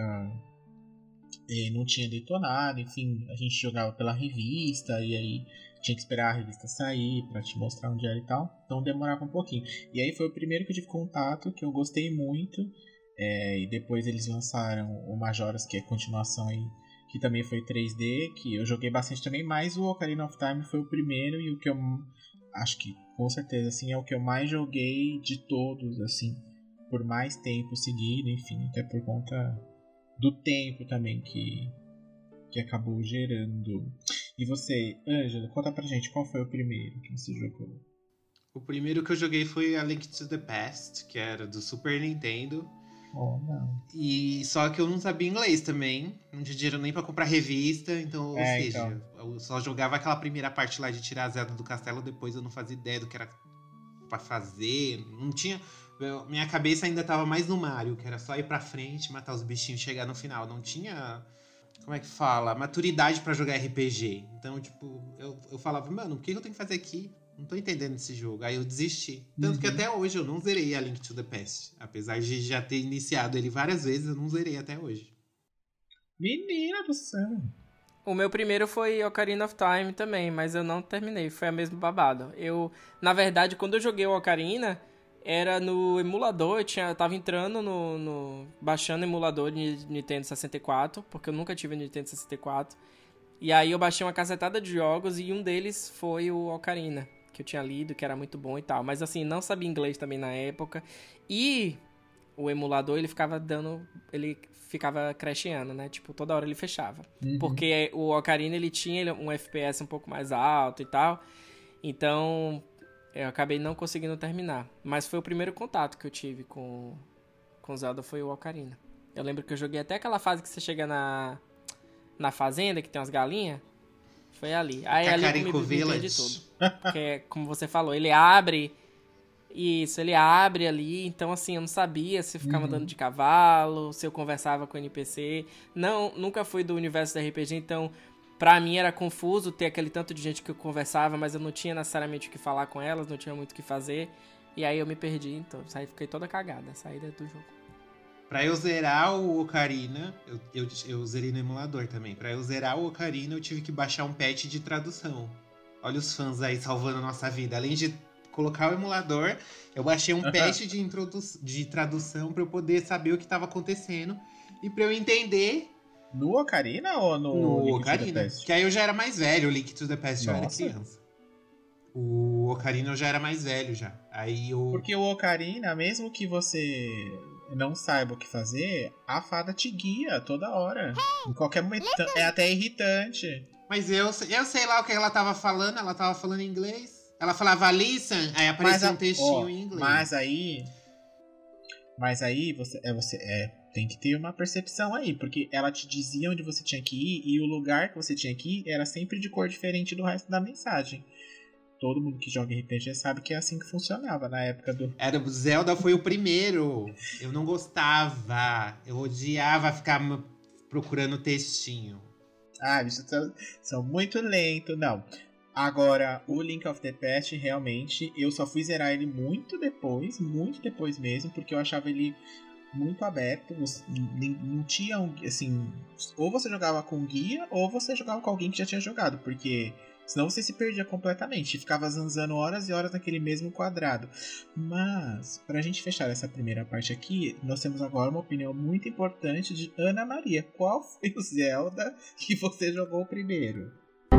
E não tinha detonado, enfim, a gente jogava pela revista e aí tinha que esperar a revista sair pra te mostrar onde era e tal, então demorava um pouquinho. E aí foi o primeiro que eu tive contato, que eu gostei muito, é, e depois eles lançaram o Majora's, que é a continuação aí, que também foi três D, que eu joguei bastante também, mas o Ocarina of Time foi o primeiro e o que eu acho que com certeza assim, é o que eu mais joguei de todos, assim, por mais tempo seguido, enfim, até por conta... do tempo também que, que acabou gerando. E você, Ângelo, conta pra gente qual foi o primeiro que você jogou. O primeiro que eu joguei foi A Link to the Past, que era do Super Nintendo. Oh, não. E só que eu não sabia inglês também, não tinha dinheiro nem pra comprar revista, então, É, ou seja, então. eu só jogava aquela primeira parte lá de tirar a Zelda do castelo, depois eu não fazia ideia do que era pra fazer, não tinha... Minha cabeça ainda tava mais no Mario, que era só ir pra frente, matar os bichinhos e chegar no final. Não tinha, como é que fala, maturidade pra jogar R P G. Então, tipo, eu, eu falava, mano, o que eu tenho que fazer aqui? Não tô entendendo esse jogo. Aí eu desisti. Tanto Uhum. que até hoje eu não zerei a Link to the Past. Apesar de já ter iniciado ele várias vezes, eu não zerei até hoje. Menina do céu. O meu primeiro foi Ocarina of Time também, mas eu não terminei, foi a mesma babado. Eu, na verdade, quando eu joguei o Ocarina... Era no emulador, eu, tinha, eu tava entrando no, no... baixando o emulador de Nintendo sessenta e quatro, porque eu nunca tive Nintendo sessenta e quatro. E aí eu baixei uma cacetada de jogos e um deles foi o Ocarina, que eu tinha lido, que era muito bom e tal. Mas assim, não sabia inglês também na época. E o emulador, ele ficava dando... Ele ficava crasheando, né? Tipo, toda hora ele fechava. Uhum. Porque o Ocarina, ele tinha um F P S um pouco mais alto e tal. Então... Eu acabei não conseguindo terminar. Mas foi o primeiro contato que eu tive com, com Zelda, foi o Ocarina. Eu lembro que eu joguei até aquela fase que você chega na, na fazenda, que tem umas galinhas. Foi ali. Aí ali eu me brinquei de tudo. Que é, como você falou, ele abre... Isso, ele abre ali. Então, assim, eu não sabia se eu ficava Uhum. andando de cavalo, se eu conversava com o N P C. Não, nunca fui do universo do R P G, então... Pra mim era confuso ter aquele tanto de gente que eu conversava, mas eu não tinha necessariamente o que falar com elas, não tinha muito o que fazer. E aí eu me perdi, então saí, fiquei toda cagada, saí do jogo. Pra eu zerar o Ocarina, eu, eu, eu zerei no emulador também. Pra eu zerar o Ocarina, eu tive que baixar um patch de tradução. Olha os fãs aí salvando a nossa vida. Além de colocar o emulador, eu baixei um patch de, introdu- de tradução pra eu poder saber o que tava acontecendo. E pra eu entender... No Ocarina ou no, No Link to the Ocarina. Past? Que aí eu já era mais velho, o Link to the Past eu era Nossa. criança. O Ocarina eu já era mais velho já. Aí eu... Porque o Ocarina, mesmo que você não saiba o que fazer, a fada te guia toda hora. Em qualquer momento. É até irritante. Mas eu, eu sei lá o que ela tava falando, ela tava falando em inglês. Ela falava listen, aí aparecia a- um textinho ó, em inglês. Mas aí. Mas aí você, é, você é, tem que ter uma percepção aí, porque ela te dizia onde você tinha que ir e o lugar que você tinha que ir era sempre de cor diferente do resto da mensagem. Todo mundo que joga R P G sabe que é assim que funcionava na época do. Era, o Zelda foi o primeiro. Eu não gostava. Eu odiava ficar m- procurando textinho. Ah, bichos são, são muito lentos, não. Agora, o Link of the Past, realmente, eu só fui zerar ele muito depois, muito depois mesmo, porque eu achava ele muito aberto. Você- nem- Não tinha, um- assim, ou você jogava com guia, ou você jogava com alguém que já tinha jogado, porque senão você se perdia completamente, e ficava zanzando horas e horas naquele mesmo quadrado. Mas, pra gente fechar essa primeira parte aqui, nós temos agora uma opinião muito importante de Ana Maria. Qual foi o Zelda que você jogou primeiro?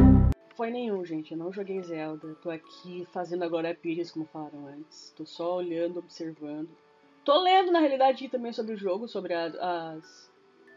Foi nenhum, gente. Eu não joguei Zelda. Tô aqui fazendo agora Pires, como falaram antes. Tô só olhando, observando. Tô lendo, na realidade, também sobre o jogo, sobre a- as,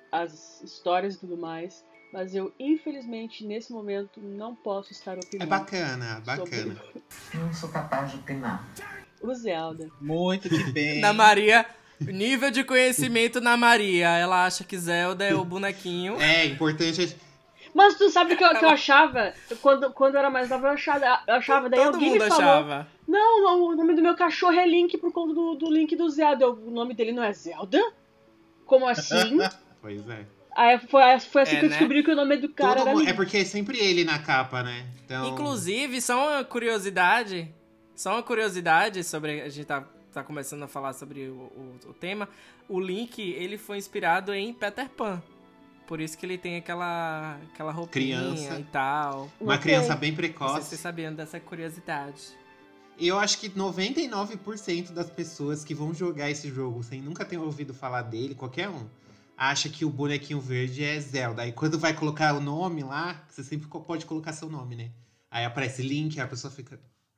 as histórias e tudo mais. Mas eu, infelizmente, nesse momento, não posso estar É opinando bacana, bacana. Não sou capaz de opinar. o Zelda. Muito que bem. Na Maria, nível de conhecimento na Maria. Ela acha que Zelda é o bonequinho. É, importante. Mas tu sabe o que, eu- que eu achava? Quando, quando eu era mais nova, eu achava, eu achava daí Todo alguém mundo me falou... achava. Não, o nome do meu cachorro é Link por conta do, do Link do Zelda. Eu, o nome dele não é Zelda? Como assim? Pois é. Aí foi, foi assim É, que eu né? descobri que o nome do cara Todo era mu- Link. é porque é sempre ele na capa, né? Então, Inclusive, só uma curiosidade. Só uma curiosidade sobre. A gente tá, tá começando a falar sobre o, o, o tema. O Link, ele foi inspirado em Peter Pan. Por isso que ele tem aquela, aquela roupinha Criança. e tal. uma Não criança sei. bem Não sei se precoce. vocês sabiam dessa curiosidade. E eu acho que noventa e nove por cento das pessoas que vão jogar esse jogo sem nunca ter ouvido falar dele, qualquer um, acha que o bonequinho verde é Zelda. Aí quando vai colocar o nome lá, você sempre co- pode colocar seu nome, né? Aí aparece Link, aí a pessoa fica...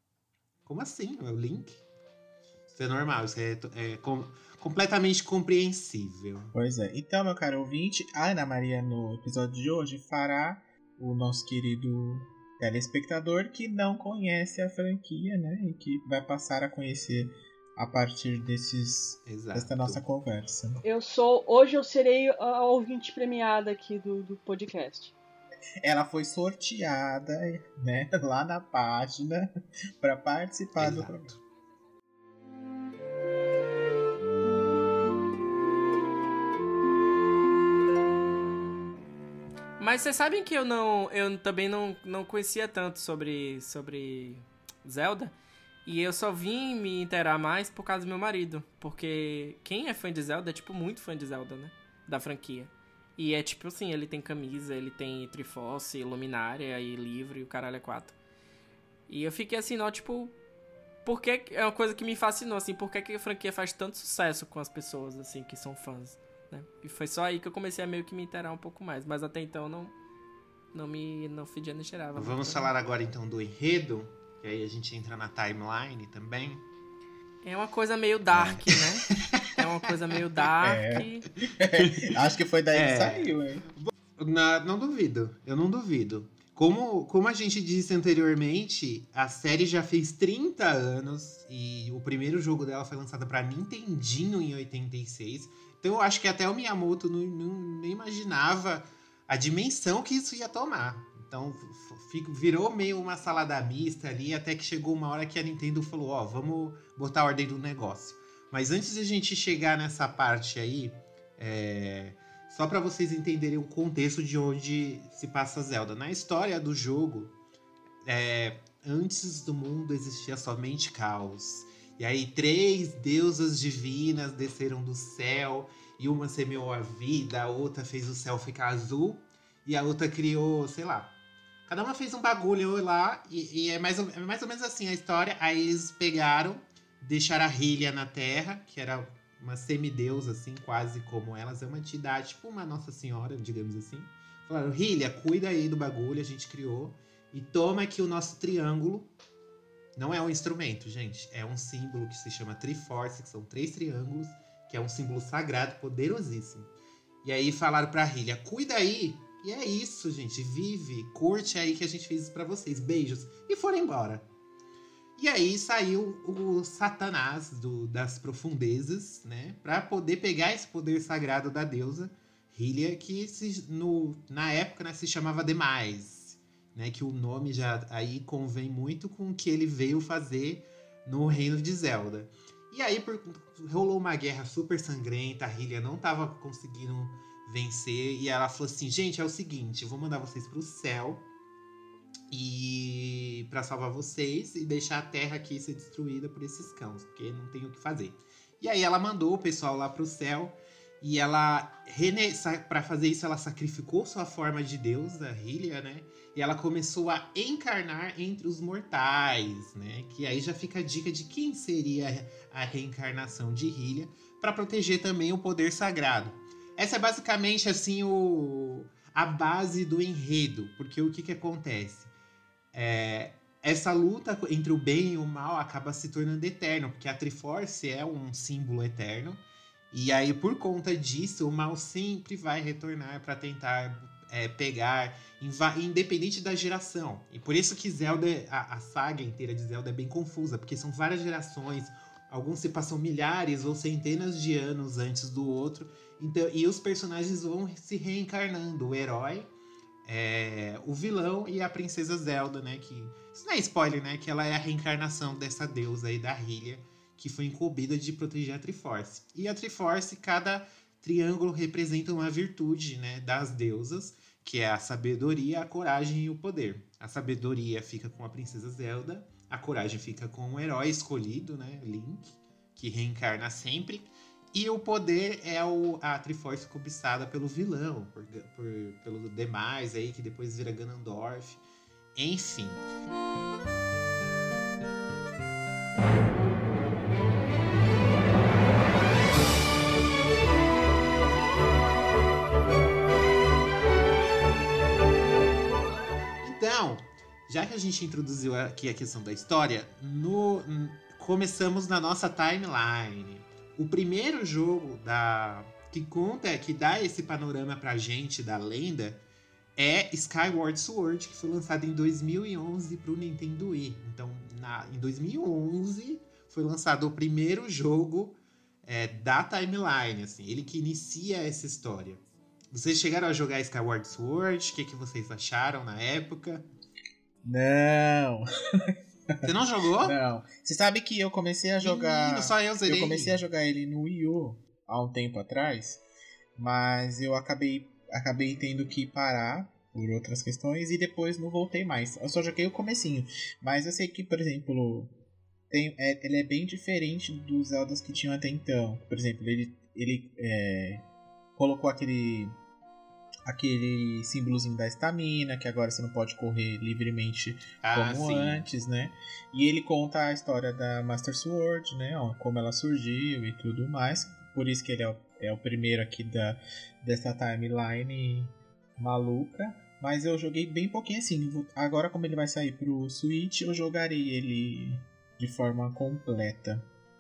Como assim? É o Link? Isso é normal, isso é, to- é com- completamente compreensível. Pois é. Então, meu caro ouvinte, a Ana Maria, no episódio de hoje, fará o nosso querido telespectador que não conhece a franquia, né? E que vai passar a conhecer a partir desses, Exato. desta nossa conversa. Eu sou... Hoje eu serei a ouvinte premiada aqui do, do podcast. Ela foi sorteada, né, lá na página para participar do programa. Exato. Mas vocês sabem que eu não. Eu também não, não conhecia tanto sobre, sobre Zelda. E eu só vim me inteirar mais por causa do meu marido. Porque quem é fã de Zelda é, tipo, muito fã de Zelda, né? Da franquia. E é tipo assim, ele tem camisa, ele tem Triforce, Luminária e livro e o caralho é quatro. E eu fiquei assim, não, tipo... Por que... É uma coisa que me fascinou, assim. Por que, que a franquia faz tanto sucesso com as pessoas, assim, que são fãs, né? E foi só aí que eu comecei a meio que me inteirar um pouco mais. Mas até então não... Não me... Não fedia nem cheirava. Vamos falar agora então do enredo, que aí a gente entra na timeline também. É uma coisa meio dark, né? É uma coisa meio dark. É. Acho que foi daí É. que saiu, hein? Na- não duvido, eu não duvido. Como, como a gente disse anteriormente, a série já fez trinta anos e o primeiro jogo dela foi lançado pra Nintendinho em oitenta e seis. Então eu acho que até o Miyamoto não, não- nem imaginava a dimensão que isso ia tomar. Então f- fico- virou meio uma salada mista ali, até que chegou uma hora que a Nintendo falou, ó, vamos botar a ordem do negócio. Mas antes de a gente chegar nessa parte aí, é, só para vocês entenderem o contexto de onde se passa Zelda. Na história do jogo, é, antes do mundo existia somente caos. E aí três deusas divinas desceram do céu, e uma semeou a vida, a outra fez o céu ficar azul, e a outra criou, sei lá. Cada uma fez um bagulho lá, e, e é, mais ou, é mais ou menos assim a história. Aí eles pegaram, deixaram a Hylia na Terra, que era uma semideusa, assim, quase como elas. É uma entidade, tipo uma Nossa Senhora, digamos assim. Falaram, Hylia, cuida aí do bagulho, a gente criou. E toma aqui o nosso triângulo. Não é um instrumento, gente. É um símbolo que se chama Triforce, que são três triângulos, que é um símbolo sagrado, poderosíssimo. E aí falaram pra Hylia, cuida aí. E é isso, gente. Vive, curte aí que a gente fez isso pra vocês. Beijos. E foram embora. E aí saiu o Satanás do, das profundezas, né? Pra poder pegar esse poder sagrado da deusa Hylia, que se, no, na época, né, se chamava Demais, né? Que o nome já aí convém muito com o que ele veio fazer no reino de Zelda. E aí por, rolou uma guerra super sangrenta, a Hylia não tava conseguindo vencer, e ela falou assim, gente, é o seguinte, eu vou mandar vocês pro céu e para salvar vocês e deixar a terra aqui ser destruída por esses cães, porque não tem o que fazer. E aí ela mandou o pessoal lá pro céu, e ela, para fazer isso, ela sacrificou sua forma de Deus, a Hylia, né? E ela começou a encarnar entre os mortais, né? Que aí já fica a dica de quem seria a reencarnação de Hylia, para proteger também o poder sagrado. Essa é basicamente, assim, o, a base do enredo, porque o que que acontece? É, essa luta entre o bem e o mal acaba se tornando eterno, porque a Triforce é um símbolo eterno. E aí, por conta disso, o mal sempre vai retornar para tentar é, pegar, independente da geração. E por isso que Zelda, a, a saga inteira de Zelda é bem confusa, porque são várias gerações, alguns se passam milhares ou centenas de anos antes do outro, então, e os personagens vão se reencarnando, o herói, é, o vilão e a princesa Zelda, né? Que, isso não é spoiler, né? Que ela é a reencarnação dessa deusa aí da Hylia, que foi incumbida de proteger a Triforce. E a Triforce, cada triângulo representa uma virtude, né, das deusas, que é a sabedoria, a coragem e o poder. A sabedoria fica com a princesa Zelda, a coragem fica com o herói escolhido, né, Link, que reencarna sempre, e o poder é o, a Triforce cobiçada pelo vilão, por, por, pelo Demais aí, que depois vira Ganondorf. Enfim. Então, já que a gente introduziu aqui a questão da história, no, começamos na nossa timeline. O primeiro jogo da, que conta, que dá esse panorama pra gente da lenda, é Skyward Sword, que foi lançado em dois mil e onze pro Nintendo Wii. Então, na, em dois mil e onze foi lançado o primeiro jogo é, da timeline, assim, ele que inicia essa história. Vocês chegaram a jogar Skyward Sword? O que, que vocês acharam na época? Não. Você não jogou? Não. Você sabe que eu comecei a jogar... Menino, só eu zerei. Eu comecei a jogar ele no Wii U há um tempo atrás, mas eu acabei, acabei tendo que parar por outras questões e depois não voltei mais. Eu só joguei o comecinho. Mas eu sei que, por exemplo, tem, é, ele é bem diferente dos Zeldas que tinham até então. Por exemplo, ele, ele é, colocou aquele... aquele símbolozinho da estamina, que agora você não pode correr livremente ah, como sim. antes, né? E ele conta a história da Master Sword, né? Ó, como ela surgiu e tudo mais. Por isso que ele é o, é o primeiro aqui da, dessa timeline maluca. Mas eu joguei bem pouquinho assim. Agora, como ele vai sair pro Switch, eu jogarei ele de forma completa.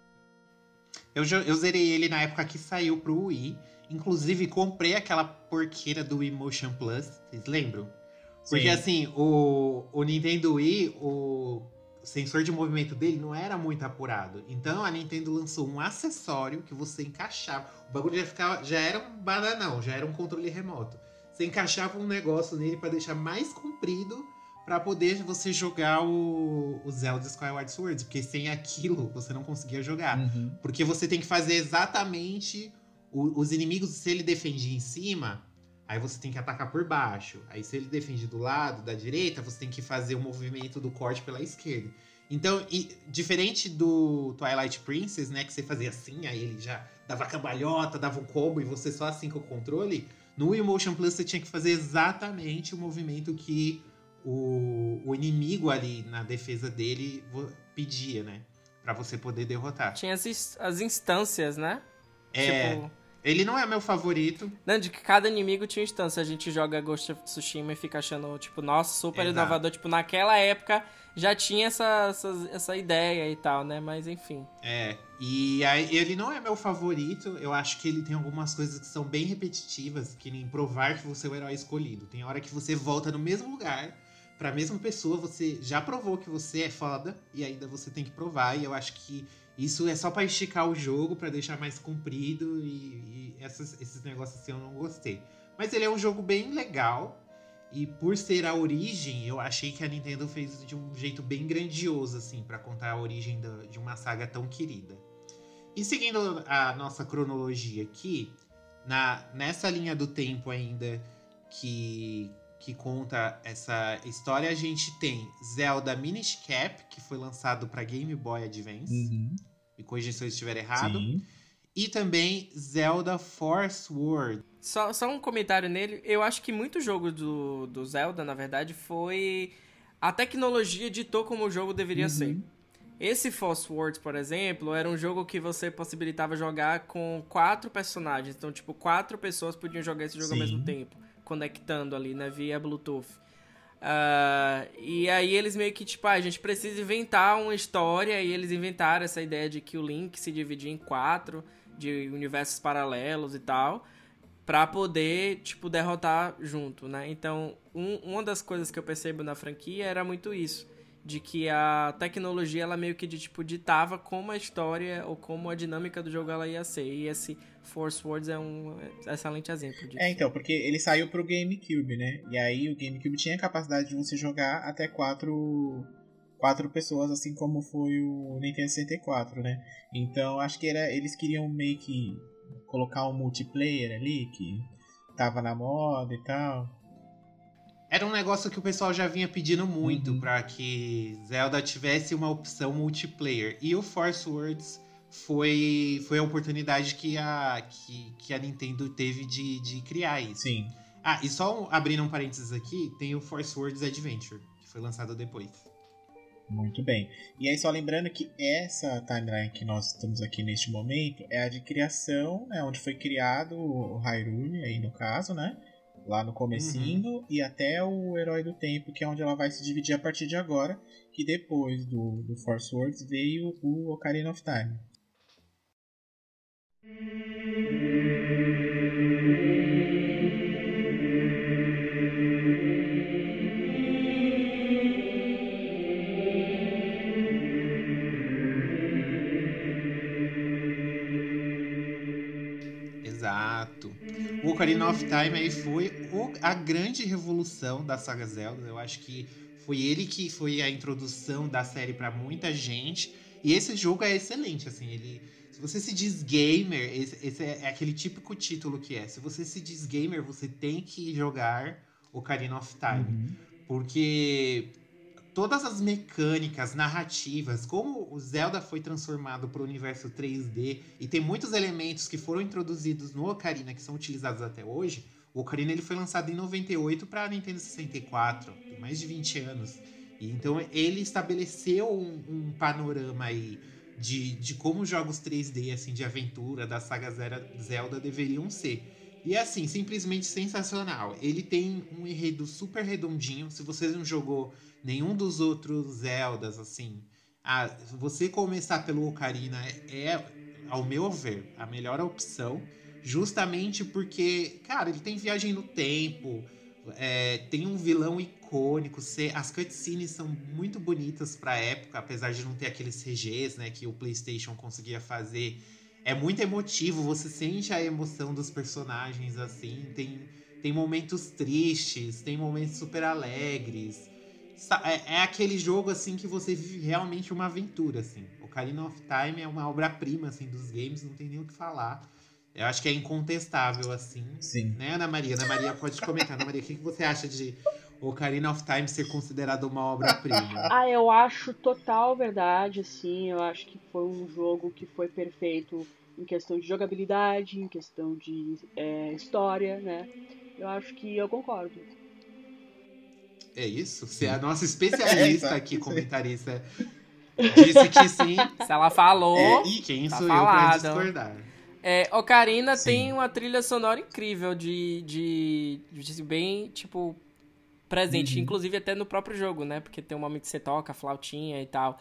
Eu, eu zerei ele na época que saiu pro Wii. Inclusive, comprei aquela porqueira do Wii Motion Plus. Vocês lembram? Porque, Sim. assim, o, o Nintendo Wii, o sensor de movimento dele não era muito apurado. Então, a Nintendo lançou um acessório que você encaixava. O bagulho já, ficava, já era um bananão, já era um controle remoto. Você encaixava um negócio nele para deixar mais comprido para poder você jogar o, o Zelda Skyward Sword. Porque sem aquilo, você não conseguia jogar. Uhum. Porque você tem que fazer exatamente... Os inimigos, se ele defende em cima, aí você tem que atacar por baixo. Aí se ele defende do lado, da direita, você tem que fazer o movimento do corte pela esquerda. Então, e, diferente do Twilight Princess, né, que você fazia assim, aí ele já dava cambalhota, dava um combo e você só assim com o controle, no Wii Motion Plus você tinha que fazer exatamente o movimento que o, o inimigo ali na defesa dele pedia, né, pra você poder derrotar. Tinha as, as instâncias, né? É... Tipo... Ele não é meu favorito. Não, de que cada inimigo tinha instância. A gente joga Ghost of Tsushima e fica achando, tipo, nossa, super Exato. inovador. Tipo, naquela época já tinha essa, essa, essa ideia e tal, né? Mas enfim. É, e aí, ele não é meu favorito. Eu acho que ele tem algumas coisas que são bem repetitivas, que nem provar que você é o herói escolhido. Tem hora que você volta no mesmo lugar pra mesma pessoa, você já provou que você é foda e ainda você tem que provar. E eu acho que isso é só pra esticar o jogo, pra deixar mais comprido e, e essas, esses negócios assim eu não gostei. Mas ele é um jogo bem legal. E por ser a origem, eu achei que a Nintendo fez de um jeito bem grandioso, assim, pra contar a origem da- de uma saga tão querida. E seguindo a nossa cronologia aqui, na, nessa linha do tempo ainda que, que conta essa história, a gente tem Zelda Minish Cap, que foi lançado para Game Boy Advance. Uhum. Me corrija se eu estiver errado. Sim. E também Zelda Force World. Só, só um comentário nele. Eu acho que muito jogo do, do Zelda, na verdade, foi... A tecnologia ditou como o jogo deveria Uhum. ser. Esse Force Words, por exemplo, era um jogo que você possibilitava jogar com quatro personagens. Então, tipo, quatro pessoas podiam jogar esse jogo Sim. ao mesmo tempo. Conectando ali, né? Via Bluetooth. Ah, e aí eles meio que, tipo, ah, a gente precisa inventar uma história. E eles inventaram essa ideia de que o Link se dividia em quatro, de universos paralelos e tal, pra poder, tipo, derrotar junto, né? Então, um, uma das coisas que eu percebo na franquia era muito isso. De que a tecnologia, ela meio que, de, tipo, ditava como a história ou como a dinâmica do jogo ela ia ser. E esse Force Words é um excelente exemplo disso. É, então, porque ele saiu pro GameCube, né? E aí o GameCube tinha a capacidade de você jogar até quatro, quatro pessoas, assim como foi o Nintendo sessenta e quatro, né? Então, acho que era, eles queriam meio que colocar um multiplayer ali, que tava na moda e tal. Era um negócio que o pessoal já vinha pedindo muito Uhum. pra que Zelda tivesse uma opção multiplayer. E o Force Words foi, foi a oportunidade que a, que, que a Nintendo teve de, de criar isso. Sim. Ah, e só um- abrindo um parênteses aqui, tem o Force Words Adventure, que foi lançado depois. Muito bem. E aí, só lembrando que essa timeline que nós estamos aqui neste momento é a de criação, né, onde foi criado o Hyrule, aí no caso, né? Lá no comecinho, e até o Herói do Tempo, que é onde ela vai se dividir a partir de agora, que depois do, do Force Words veio o Ocarina of Time. Exato. O Ocarina of Time aí foi o- a grande revolução da saga Zelda. Eu acho que foi ele que foi a introdução da série pra muita gente. E esse jogo é excelente, assim, ele... Se você se diz gamer, esse, esse é, é aquele típico título que é. Se você se diz gamer, você tem que jogar Ocarina of Time. Uhum. Porque todas as mecânicas, narrativas, como o Zelda foi transformado para o universo três D e tem muitos elementos que foram introduzidos no Ocarina que são utilizados até hoje. O Ocarina ele foi lançado em noventa e oito para Nintendo sessenta e quatro, tem mais de vinte anos. E então ele estabeleceu um, um panorama aí de, de como jogos três D assim de aventura da saga Zera- Zelda deveriam ser. E é assim, simplesmente sensacional. Ele tem um enredo super redondinho. Se você não jogou nenhum dos outros Zeldas, assim, ah, você começar pelo Ocarina é, ao meu ver, a melhor opção. Justamente porque, cara, ele tem viagem no tempo, é, tem um vilão icônico, cê- as cutscenes são muito bonitas pra época, apesar de não ter aqueles C Gs, né, que o PlayStation conseguia fazer. É muito emotivo, você sente a emoção dos personagens, assim, tem, tem momentos tristes, tem momentos super alegres. Sa- É, é aquele jogo, assim, que você vive realmente uma aventura, assim. Ocarina of Time é uma obra-prima, assim, dos games, não tem nem o que falar. Eu acho que é incontestável, assim. Sim. Né, Ana Maria? Ana Maria pode comentar. Ana Maria, o que que você acha de Ocarina of Time ser considerado uma obra-prima? Ah, eu acho total verdade, assim. Eu acho que foi um jogo que foi perfeito em questão de jogabilidade, em questão de é, história, né? Eu acho que eu concordo. É isso? Você é a Sim. nossa É, especialista exato, aqui, isso aí. comentarista. Disse que sim. Se ela falou, É, e- Quem tá sou eu pra falado. discordar? É, Ocarina Sim. tem uma trilha sonora incrível de, de, de bem, tipo, presente. Uhum. Inclusive até no próprio jogo, né? Porque tem um momento que você toca, flautinha e tal.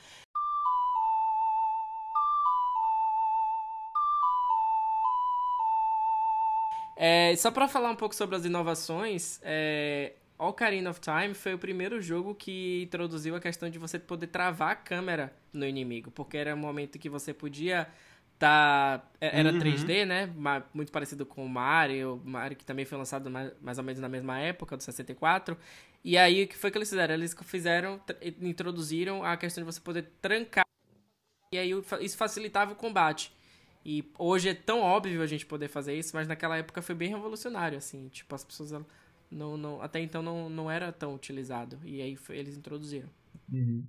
É, só pra falar um pouco sobre as inovações, é, Ocarina of Time foi o primeiro jogo que introduziu a questão de você poder travar a câmera no inimigo, porque era um momento que você podia tá era Uhum. três D, né? Ma- Muito parecido com o Mario, Mario que também foi lançado mais, mais ou menos na mesma época do sessenta e quatro. E aí o que foi que eles fizeram? Eles fizeram tr- introduziram a questão de você poder trancar, e aí o- isso facilitava o combate. E hoje é tão óbvio a gente poder fazer isso, mas naquela época foi bem revolucionário, assim. Tipo, as pessoas elas não, não, até então não, não era tão utilizado. E aí foi- eles introduziram. Uhum.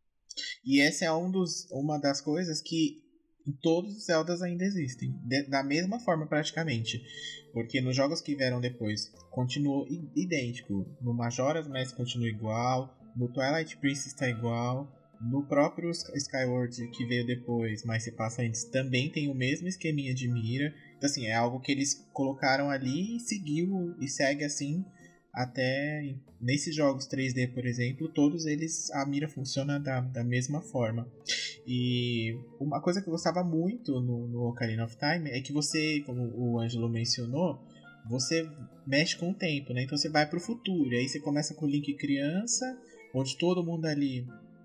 E essa é um dos, uma das coisas que em todos os Zeldas ainda existem. De- da mesma forma, praticamente. Porque nos jogos que vieram depois, continuou i- idêntico. No Majora's Mask continua igual. No Twilight Princess está igual. No próprio Sk- Skyward que veio depois, mas se passa antes, também tem o mesmo esqueminha de mira. Então, assim, é algo que eles colocaram ali e seguiu e segue assim até nesses jogos três D, por exemplo, todos eles a mira funciona da, da mesma forma. E uma coisa que eu gostava muito no, no Ocarina of Time é que você, como o Ângelo mencionou, você mexe com o tempo, né? Então você vai pro futuro, e aí você começa com o Link criança, onde todo mundo ali,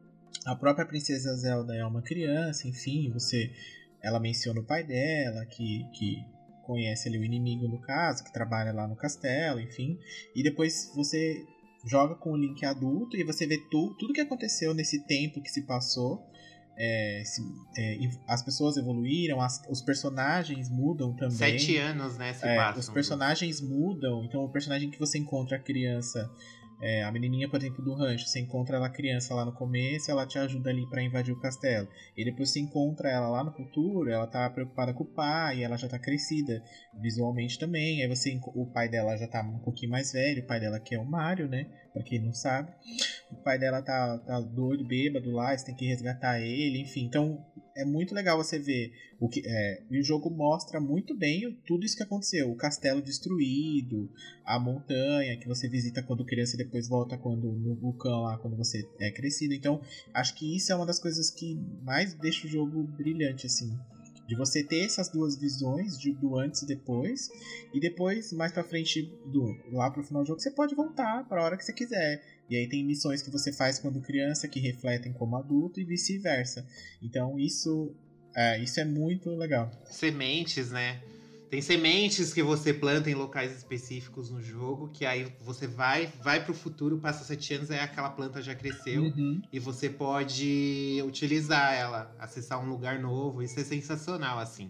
a própria Princesa Zelda é uma criança, enfim, você, ela menciona o pai dela, que, que conhece ali o inimigo no caso, que trabalha lá no castelo, enfim, e depois você joga com o Link adulto e você vê tu, tudo que aconteceu nesse tempo que se passou. É, se, é, as pessoas evoluíram, as, os personagens mudam também. Sete anos, né, se É, passam. os personagens mudam, então o personagem que você encontra a criança, é, a menininha, por exemplo, do rancho, você encontra ela criança lá no começo, ela te ajuda ali pra invadir o castelo, e depois você encontra ela lá no futuro, ela tá preocupada com o pai, ela já tá crescida visualmente também, aí você, o pai dela já tá um pouquinho mais velho, o pai dela que é o Mario, né, pra quem não sabe, o pai dela tá, tá doido, bêbado lá, você tem que resgatar ele, enfim, então é muito legal você ver o que é, e o jogo mostra muito bem tudo isso que aconteceu, o castelo destruído, a montanha que você visita quando criança e depois volta quando no vulcão lá quando você é crescido. Então acho que isso é uma das coisas que mais deixa o jogo brilhante, assim, de você ter essas duas visões de, do antes e depois, e depois mais pra frente do, lá pro final do jogo você pode voltar pra hora que você quiser. E aí tem missões que você faz quando criança que refletem como adulto e vice-versa. Então isso é, isso é muito legal. Sementes, né? Tem sementes que você planta em locais específicos no jogo, que aí você vai, vai pro futuro, passa sete anos, aí aquela planta já cresceu, Uhum. e você pode utilizar ela, acessar um lugar novo, isso é sensacional, assim.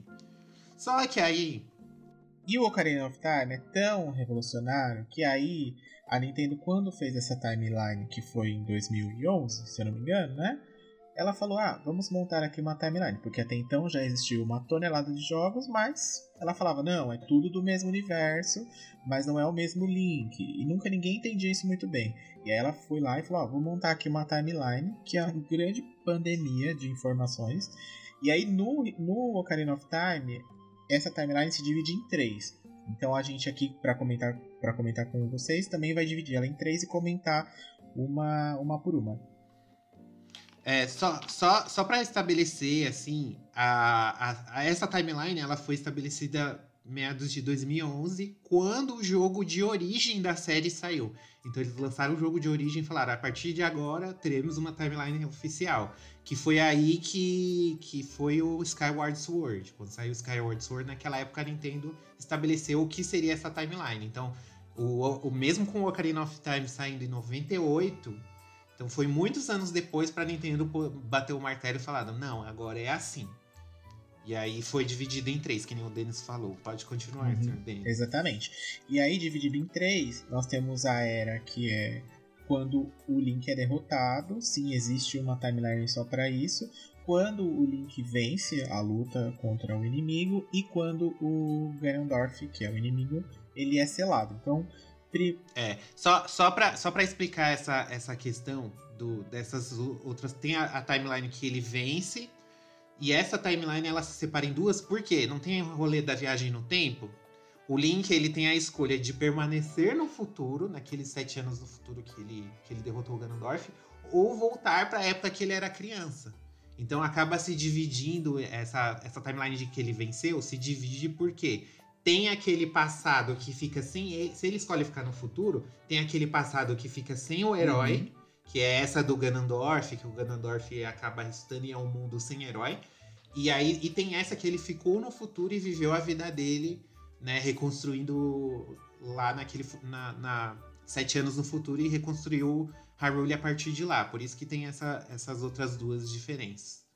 Só que aí... E o Ocarina of Time é tão revolucionário que aí a Nintendo, quando fez essa timeline, que foi em dois mil e onze, se eu não me engano, né? Ela falou, ah, vamos montar aqui uma timeline, porque até então já existiu uma tonelada de jogos, mas ela falava, não, é tudo do mesmo universo, mas não é o mesmo Link, e nunca ninguém entendia isso muito bem. E aí ela foi lá e falou, ó, vou montar aqui uma timeline, que é uma grande pandemia de informações, e aí no, no Ocarina of Time, essa timeline se divide em três. Então a gente aqui, para comentar, para comentar com vocês, também vai dividir ela em três e comentar uma, uma por uma. É, só, só, só para estabelecer, assim, a, a, a essa timeline ela foi estabelecida meados de dois mil e onze, quando o jogo de origem da série saiu. Então eles lançaram o jogo de origem e falaram, a partir de agora teremos uma timeline oficial. Que foi aí que, que foi o Skyward Sword. Quando saiu o Skyward Sword, naquela época a Nintendo estabeleceu o que seria essa timeline. Então, o, o mesmo com o Ocarina of Time saindo em noventa e oito... Então foi muitos anos depois pra Nintendo bater o martelo e falar, não, agora é assim. E aí foi dividido em três, que nem o Denis falou. Pode continuar, Uhum, senhor Denis. Exatamente. E aí, dividido em três, nós temos a era que é quando o Link é derrotado. Sim, existe uma timeline só pra isso. Quando o Link vence a luta contra o inimigo. E quando o Ganondorf, que é o inimigo, ele é selado. Então... É, só, só, pra, só pra explicar essa, essa questão do, dessas outras, tem a, a timeline que ele vence, e essa timeline ela se separa em duas, por quê? Não tem o rolê da viagem no tempo? O Link, ele tem a escolha de permanecer no futuro, naqueles sete anos do futuro que ele, que ele derrotou o Ganondorf, ou voltar pra época que ele era criança. Então acaba se dividindo, essa, essa timeline de que ele venceu, se divide por quê? tem aquele passado que fica sem ele. Se ele escolhe ficar no futuro, tem aquele passado que fica sem o herói, uhum. que é essa do Ganondorf, que o Ganondorf acaba ressuscitando e é um mundo sem herói. E aí e tem essa que ele ficou no futuro e viveu a vida dele, né, reconstruindo lá naquele na, na sete anos no futuro e reconstruiu Hyrule a partir de lá. Por isso que tem essa, essas outras duas diferenças.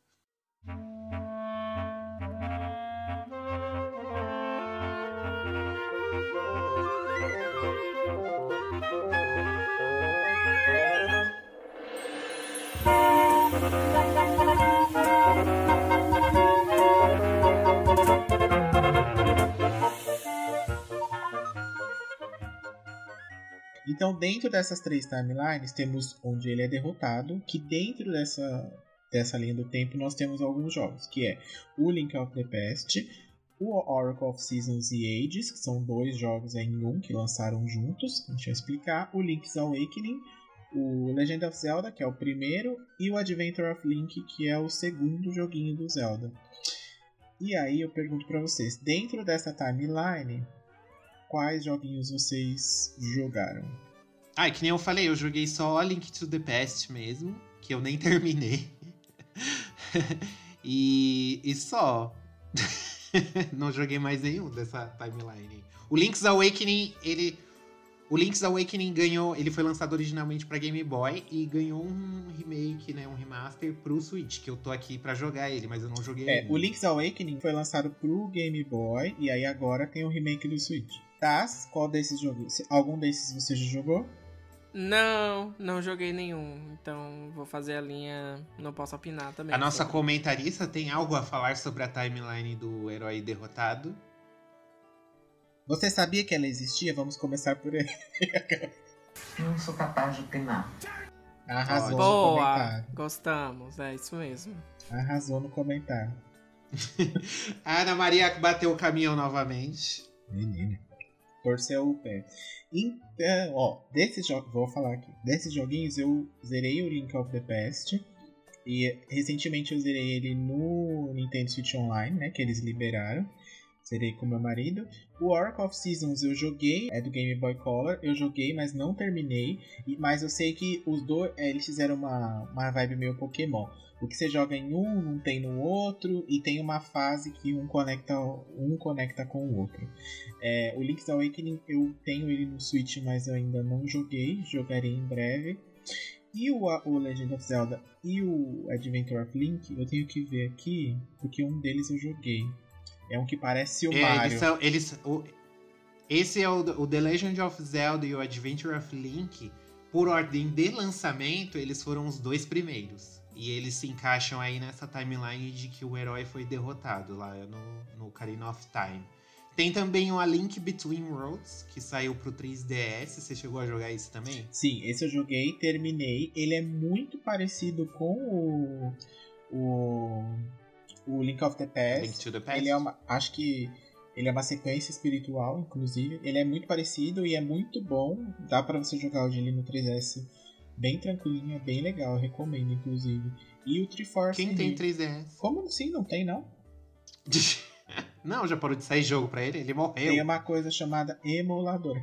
Então, dentro dessas três timelines, temos onde ele é derrotado, que dentro dessa, dessa linha do tempo nós temos alguns jogos, que é o Link of the Past, o Oracle of Seasons e Ages, que são dois jogos em um que lançaram juntos, a gente vai explicar, o Link's Awakening, o Legend of Zelda, que é o primeiro, e o Adventure of Link, que é o segundo joguinho do Zelda. E aí eu pergunto pra vocês, dentro dessa timeline, quais joguinhos vocês jogaram? Ah, que nem eu falei, eu joguei só Link to the Past mesmo, que eu nem terminei. e, e só. Não joguei mais nenhum dessa timeline. O Link's Awakening, ele... O Link's Awakening ganhou... Ele foi lançado originalmente pra Game Boy e ganhou um remake, né? Um remaster pro Switch, que eu tô aqui pra jogar ele, mas eu não joguei É, ainda. o Link's Awakening foi lançado pro Game Boy e aí agora tem o remake do Switch. Taz, qual desses jogos? Algum desses você já jogou? Não, não joguei nenhum. Então vou fazer a linha. Não posso opinar também. A nossa sobre. comentarista tem algo a falar sobre a timeline do herói derrotado? Você sabia que ela existia? Vamos começar por aí. Não sou capaz de opinar. Arrasou Boa, no comentário. Gostamos, é isso mesmo. Arrasou no comentário. A Ana Maria bateu o caminhão novamente. Menina. Torceu o pé. Então, ó, desses jogos, vou falar aqui. Desses joguinhos eu zerei o Link of the Past. E recentemente eu zerei ele no Nintendo Switch Online, né? Que eles liberaram. Zerei com meu marido. O Oracle of Seasons eu joguei, é do Game Boy Color. Eu joguei, mas não terminei. E, mas eu sei que os dois, é, eles fizeram uma, uma vibe meio Pokémon. O que você joga em um, não tem no outro. E tem uma fase que um conecta, um conecta com o outro. É, o Link's Awakening eu tenho ele no Switch, mas eu ainda não joguei. Jogarei em breve. E o, o Legend of Zelda e o Adventure of Link, eu tenho que ver aqui, porque um deles eu joguei. É um que parece o é, Mario. Eles são, eles, o, esse é o, o The Legend of Zelda e o Adventure of Link. Por ordem de lançamento, eles foram os dois primeiros. E eles se encaixam aí nessa timeline de que o herói foi derrotado lá no, no Ocarina of Time. Tem também o A Link Between Worlds, que saiu pro três D S. Você chegou a jogar isso também? Sim, esse eu joguei, terminei. Ele é muito parecido com o... o... O Link of the Past. Link to the Past. Ele é uma, acho que ele é uma sequência espiritual, inclusive. Ele é muito parecido e é muito bom. Dá pra você jogar hoje ali no três D S bem tranquilinho, é bem legal. Eu recomendo, inclusive. E o Triforce. Quem tem três D S? Como assim? Não tem, não? Não, já parou de sair jogo pra ele? Ele morreu. Tem uma coisa chamada emulador.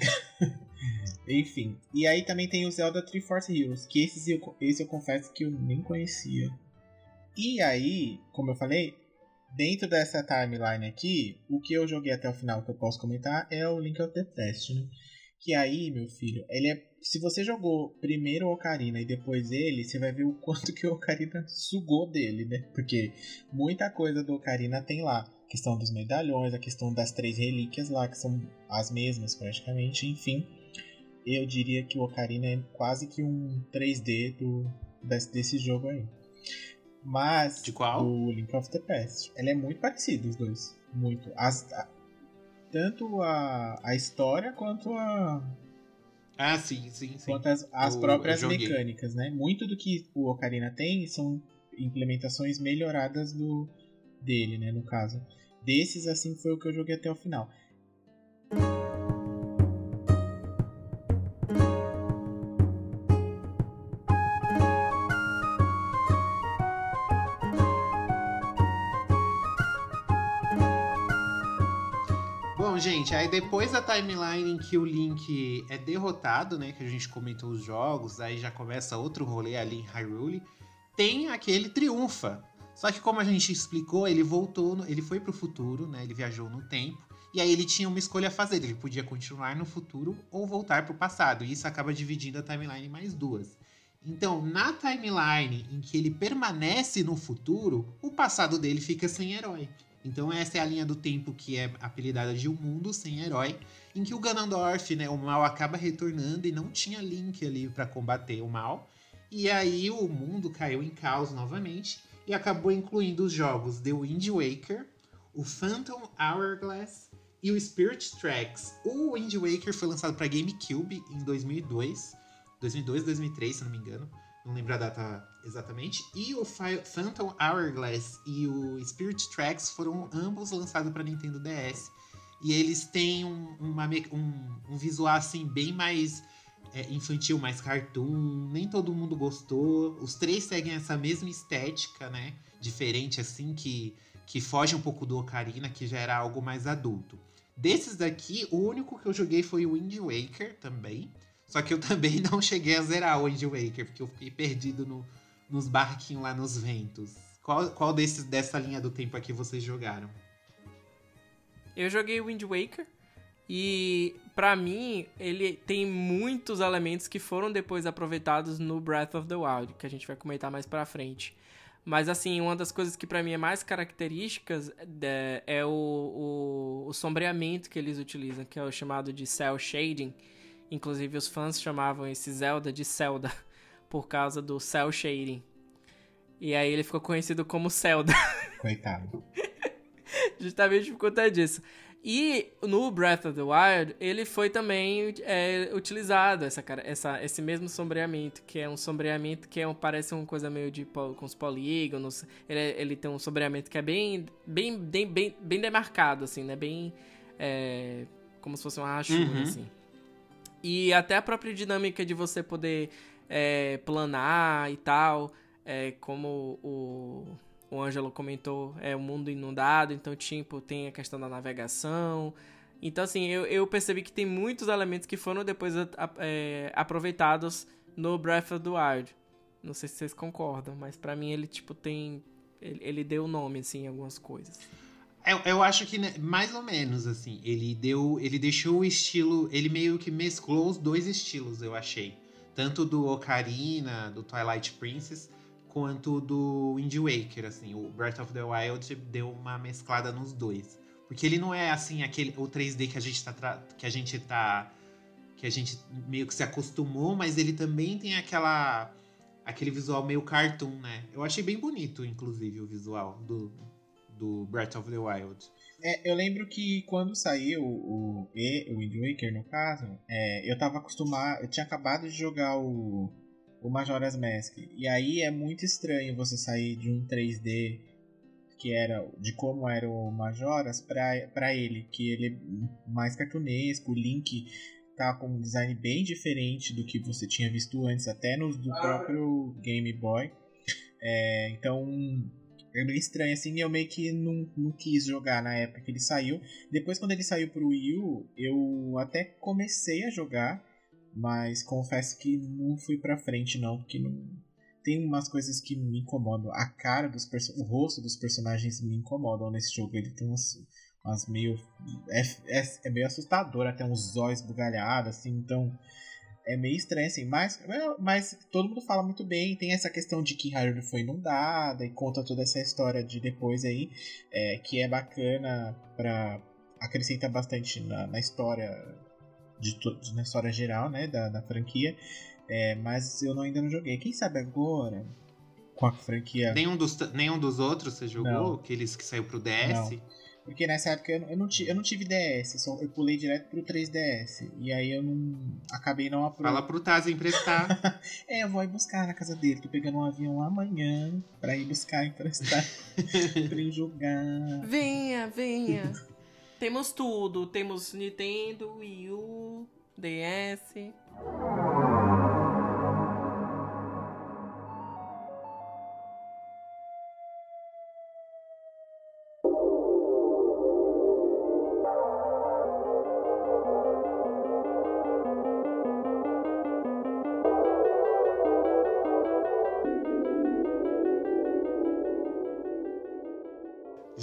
Enfim. E aí também tem o Zelda Triforce Heroes, que esses eu, esse eu confesso que eu nem conhecia. E aí, como eu falei, dentro dessa timeline aqui, o que eu joguei até o final que eu posso comentar é o Link of the Past, né? Que aí, meu filho, ele é, se você jogou primeiro o Ocarina e depois ele, você vai ver o quanto que o Ocarina sugou dele, né? Porque muita coisa do Ocarina tem lá. A questão dos medalhões, a questão das três relíquias lá, que são as mesmas praticamente, enfim. Eu diria que o Ocarina é quase que um três D do, desse, desse jogo aí. Mas de qual? O Link of the Past. Ele é muito parecido, os dois. Muito. As, a, tanto a, a história quanto a. Ah, sim, sim, sim. Quanto as, as eu, próprias eu mecânicas, né? Muito do que o Ocarina tem são implementações melhoradas do, dele, né? No caso. Desses, assim, foi o que eu joguei até o final. Bom, gente, aí depois da timeline em que o Link é derrotado, né? Que a gente comentou os jogos, aí já começa outro rolê ali em Hyrule. Tem aquele triunfa. Só que como a gente explicou, ele voltou, no, ele foi pro futuro, né? Ele viajou no tempo. E aí ele tinha uma escolha a fazer. Ele podia continuar no futuro ou voltar pro passado. E isso acaba dividindo a timeline em mais duas. Então, na timeline em que ele permanece no futuro, o passado dele fica sem herói. Então essa é a linha do tempo que é apelidada de um mundo sem herói, em que o Ganondorf, né, o mal acaba retornando e não tinha Link ali para combater o mal. E aí o mundo caiu em caos novamente e acabou incluindo os jogos The Wind Waker, o Phantom Hourglass e o Spirit Tracks. O Wind Waker foi lançado para GameCube em dois mil e dois, dois mil e dois, dois mil e três, se não me engano. Não lembro a data exatamente. E o Phantom Hourglass e o Spirit Tracks foram ambos lançados para Nintendo D S. E eles têm um, uma, um, um visual assim bem mais é, infantil, mais cartoon. Nem todo mundo gostou. Os três seguem essa mesma estética, né? Diferente assim, que, que foge um pouco do Ocarina, que já era algo mais adulto. Desses daqui, o único que eu joguei foi o Wind Waker também. Só que eu também não cheguei a zerar o Wind Waker, porque eu fiquei perdido no, nos barquinhos lá nos ventos. Qual, qual desses, dessa linha do tempo aqui vocês jogaram? Eu joguei Wind Waker e, pra mim, ele tem muitos elementos que foram depois aproveitados no Breath of the Wild, que a gente vai comentar mais pra frente. Mas, assim, uma das coisas que pra mim é mais características é, é o, o, o sombreamento que eles utilizam, que é o chamado de cel shading. Inclusive, os fãs chamavam esse Zelda de Zelda por causa do cel shading. E aí ele ficou conhecido como Zelda. Coitado. Justamente por conta disso. E no Breath of the Wild, ele foi também é, utilizado, essa, essa, esse mesmo sombreamento, que é um sombreamento que é um, parece uma coisa meio de com os polígonos. Ele, ele tem um sombreamento que é bem, bem, bem, bem, bem demarcado, assim, né? Bem é, como se fosse uma rachura, uhum. assim. E até a própria dinâmica de você poder é, planar e tal, é, como o, o Ângelo comentou, é um mundo inundado, então tipo, tem a questão da navegação. Então assim, eu, eu percebi que tem muitos elementos que foram depois é, aproveitados no Breath of the Wild. Não sei se vocês concordam, mas pra mim ele tipo tem... Ele, ele deu nome assim em algumas coisas. Eu, eu acho que, né, mais ou menos, assim, ele deu, ele deixou o estilo, ele meio que mesclou os dois estilos, eu achei. Tanto do Ocarina, do Twilight Princess, quanto do Wind Waker, assim. O Breath of the Wild deu uma mesclada nos dois. Porque ele não é, assim, aquele, o três D que a gente tá, que a gente tá, que a gente meio que se acostumou, mas ele também tem aquela, aquele visual meio cartoon, né? Eu achei bem bonito, inclusive, o visual do... do Breath of the Wild. É, eu lembro que quando saiu o, e, o Wind Waker, no caso, é, eu tava acostumado, eu tinha acabado de jogar o, o Majora's Mask, e aí é muito estranho você sair de um três D que era, de como era o Majora's pra, pra ele, que ele é mais cartunesco, o Link tá com um design bem diferente do que você tinha visto antes, até nos do próprio Game Boy. É, então... é meio estranho, assim, eu meio que não, não quis jogar na época que ele saiu. Depois, quando ele saiu pro Wii U, eu até comecei a jogar, mas confesso que não fui pra frente, não, porque não... tem umas coisas que me incomodam. A cara dos personagens, o rosto dos personagens me incomodam nesse jogo. Ele tem umas, umas meio... É, é, é meio assustador, até uns olhos bugalhados, assim, então... é meio estranho, assim, mas, mas todo mundo fala muito bem. Tem essa questão de que Hyrule foi inundada e conta toda essa história de depois aí, é, que é bacana pra acrescentar bastante na, na história de to, na história geral, né, da, da franquia. É, mas eu não, ainda não joguei. Quem sabe agora, com a franquia... Nenhum dos, nenhum dos outros você jogou? Não. Aqueles que saiu pro D S? Não. Porque nessa época eu não, eu não, tive, eu não tive D S, só, eu pulei direto pro três D S. E aí eu não. Acabei não aproveitando. Fala pro Taz emprestar. É, eu vou ir buscar na casa dele. Tô pegando um avião amanhã pra ir buscar emprestar. Pra ir jogar. Venha, venha. Temos tudo. Temos Nintendo, Wii U, D S.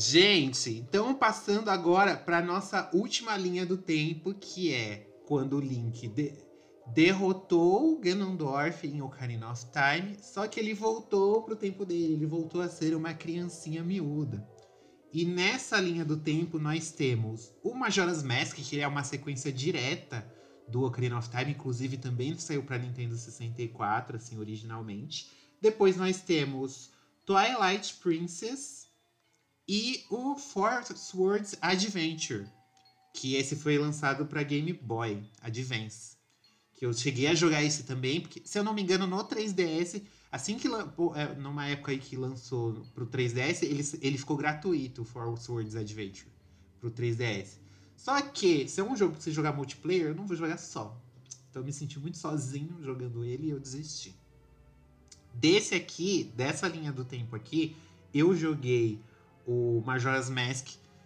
Gente, então passando agora para nossa última linha do tempo, que é quando o Link de- derrotou o Ganondorf em Ocarina of Time, só que ele voltou pro tempo dele, ele voltou a ser uma criancinha miúda. E nessa linha do tempo nós temos o Majora's Mask, que é uma sequência direta do Ocarina of Time, inclusive também saiu para Nintendo sessenta e quatro, assim, originalmente. Depois nós temos Twilight Princess e o Four Swords Adventure, que esse foi lançado para Game Boy Advance. Que eu cheguei a jogar esse também, porque, se eu não me engano, no três D S, assim que lan- pô, é, numa época aí que lançou pro três D S, ele, ele ficou gratuito, o Four Swords Adventure, pro três D S. Só que, se é um jogo que você jogar multiplayer, eu não vou jogar só. Então eu me senti muito sozinho jogando ele e eu desisti. Desse aqui, dessa linha do tempo aqui, eu joguei o Majora's Mask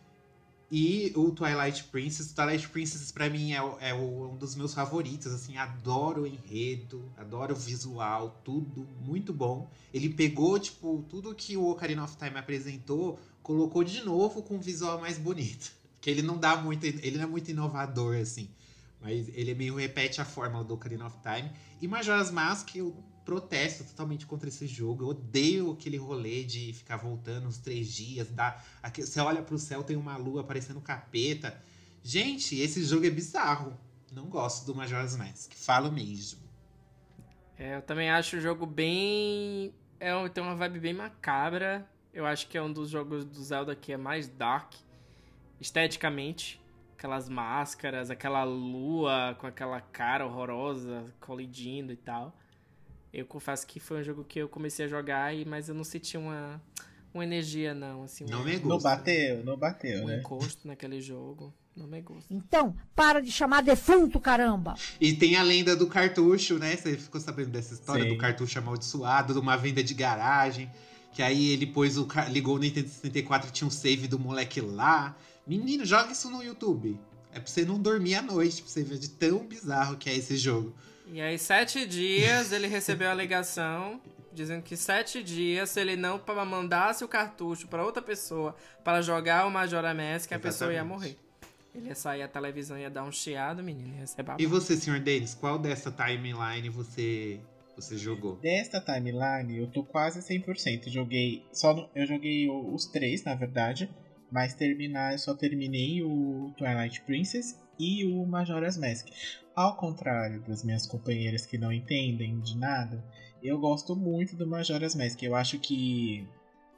e o Twilight Princess. O Twilight Princess, pra mim, é, o- é o- um dos meus favoritos, assim, adoro o enredo, adoro o visual, tudo muito bom. Ele pegou, tipo, tudo que o Ocarina of Time apresentou, colocou de novo com um visual mais bonito. Que ele não dá muito, ele não é muito inovador, assim, mas ele meio repete a fórmula do Ocarina of Time. E Majora's Mask, eu protesto totalmente contra esse jogo. Eu odeio aquele rolê de ficar voltando uns três dias. Dá, aqui, você olha pro céu, tem uma lua parecendo capeta. Gente, esse jogo é bizarro. Não gosto do Majora's Mask. Falo mesmo. É, eu também acho o jogo bem... É, um- tem uma vibe bem macabra. Eu acho que é um dos jogos do Zelda que é mais dark, esteticamente. Aquelas máscaras, aquela lua com aquela cara horrorosa colidindo e tal. Eu confesso que foi um jogo que eu comecei a jogar, e- mas eu não senti uma, uma energia, não. Assim, Não um, me Não gusta. bateu, não bateu, um né? encosto naquele jogo. Não me gusta. Então, para de chamar defunto, caramba! E tem a lenda do cartucho, né? Você ficou sabendo dessa história Sim. do cartucho amaldiçoado, de uma venda de garagem. Que aí ele pôs o. ca- ligou o Nintendo sessenta e quatro e tinha um save do moleque lá. Menino, joga isso no YouTube. É pra você não dormir à noite, pra você ver de tão bizarro que é esse jogo. E aí, sete dias, ele recebeu a ligação dizendo que sete dias, se ele não pa- mandasse o cartucho pra outra pessoa para jogar o Majora Mask, a pessoa ia Exatamente. morrer. Ele ia sair, a televisão ia dar um chiado, menino, ia ser babado. E você, senhor Denis, qual dessa timeline você, você jogou? Desta timeline, eu tô quase cem por cento. Joguei. Só no- eu joguei o- os três, na verdade. Mas terminar, eu só terminei o Twilight Princess e o Majora's Mask. Ao contrário das minhas companheiras que não entendem de nada, eu gosto muito do Majora's Mask. Eu acho que.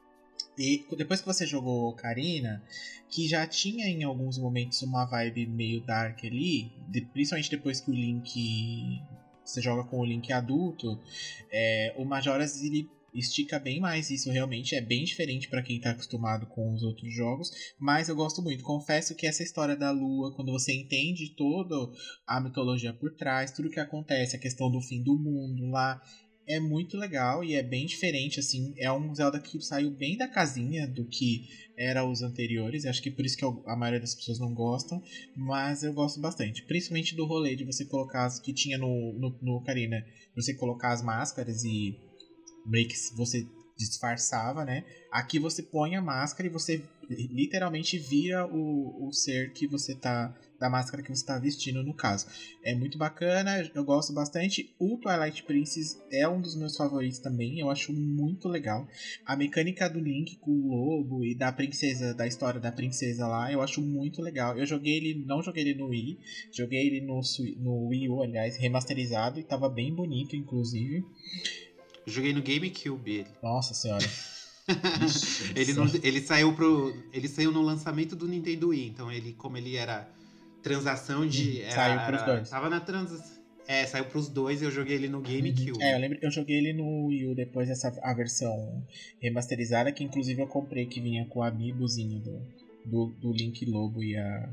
E depois que você jogou Ocarina, que já tinha em alguns momentos uma vibe meio dark ali, de- principalmente depois que o Link. Você joga com o Link adulto, é, o Majora's ele estica bem mais isso, realmente é bem diferente pra quem tá acostumado com os outros jogos, mas eu gosto muito. Confesso que essa história da lua, quando você entende toda a mitologia por trás, tudo que acontece, a questão do fim do mundo lá, é muito legal e é bem diferente, assim, é um Zelda que saiu bem da casinha do que era os anteriores, acho que por isso que eu- a maioria das pessoas não gostam, mas eu gosto bastante, principalmente do rolê de você colocar as que tinha no, no, no Ocarina, você colocar as máscaras e meio que você disfarçava, né? Aqui você põe a máscara e você literalmente vira o, o ser que você tá, da máscara que você tá vestindo, no caso. É muito bacana, eu gosto bastante. O Twilight Princess é um dos meus favoritos também, eu acho muito legal. A mecânica do Link com o lobo e da princesa, da história da princesa lá, eu acho muito legal. Eu joguei ele, não joguei ele no Wii, joguei ele no, Sui- no Wii U, aliás, remasterizado, e tava bem bonito, inclusive. Eu joguei no GameCube ele. Nossa senhora. Ixi, Ele, nossa. não, ele saiu pro. Ele saiu no lançamento do Nintendo Wii. Então ele, como ele era transação de. Uhum, Era, saiu pros era- dois. Tava na transação. É, saiu pros dois e eu joguei ele no GameCube. É, eu lembro, eu joguei ele no Wii U depois dessa a versão remasterizada, que inclusive eu comprei, que vinha com o amiibozinho do, do, do Link Lobo e a,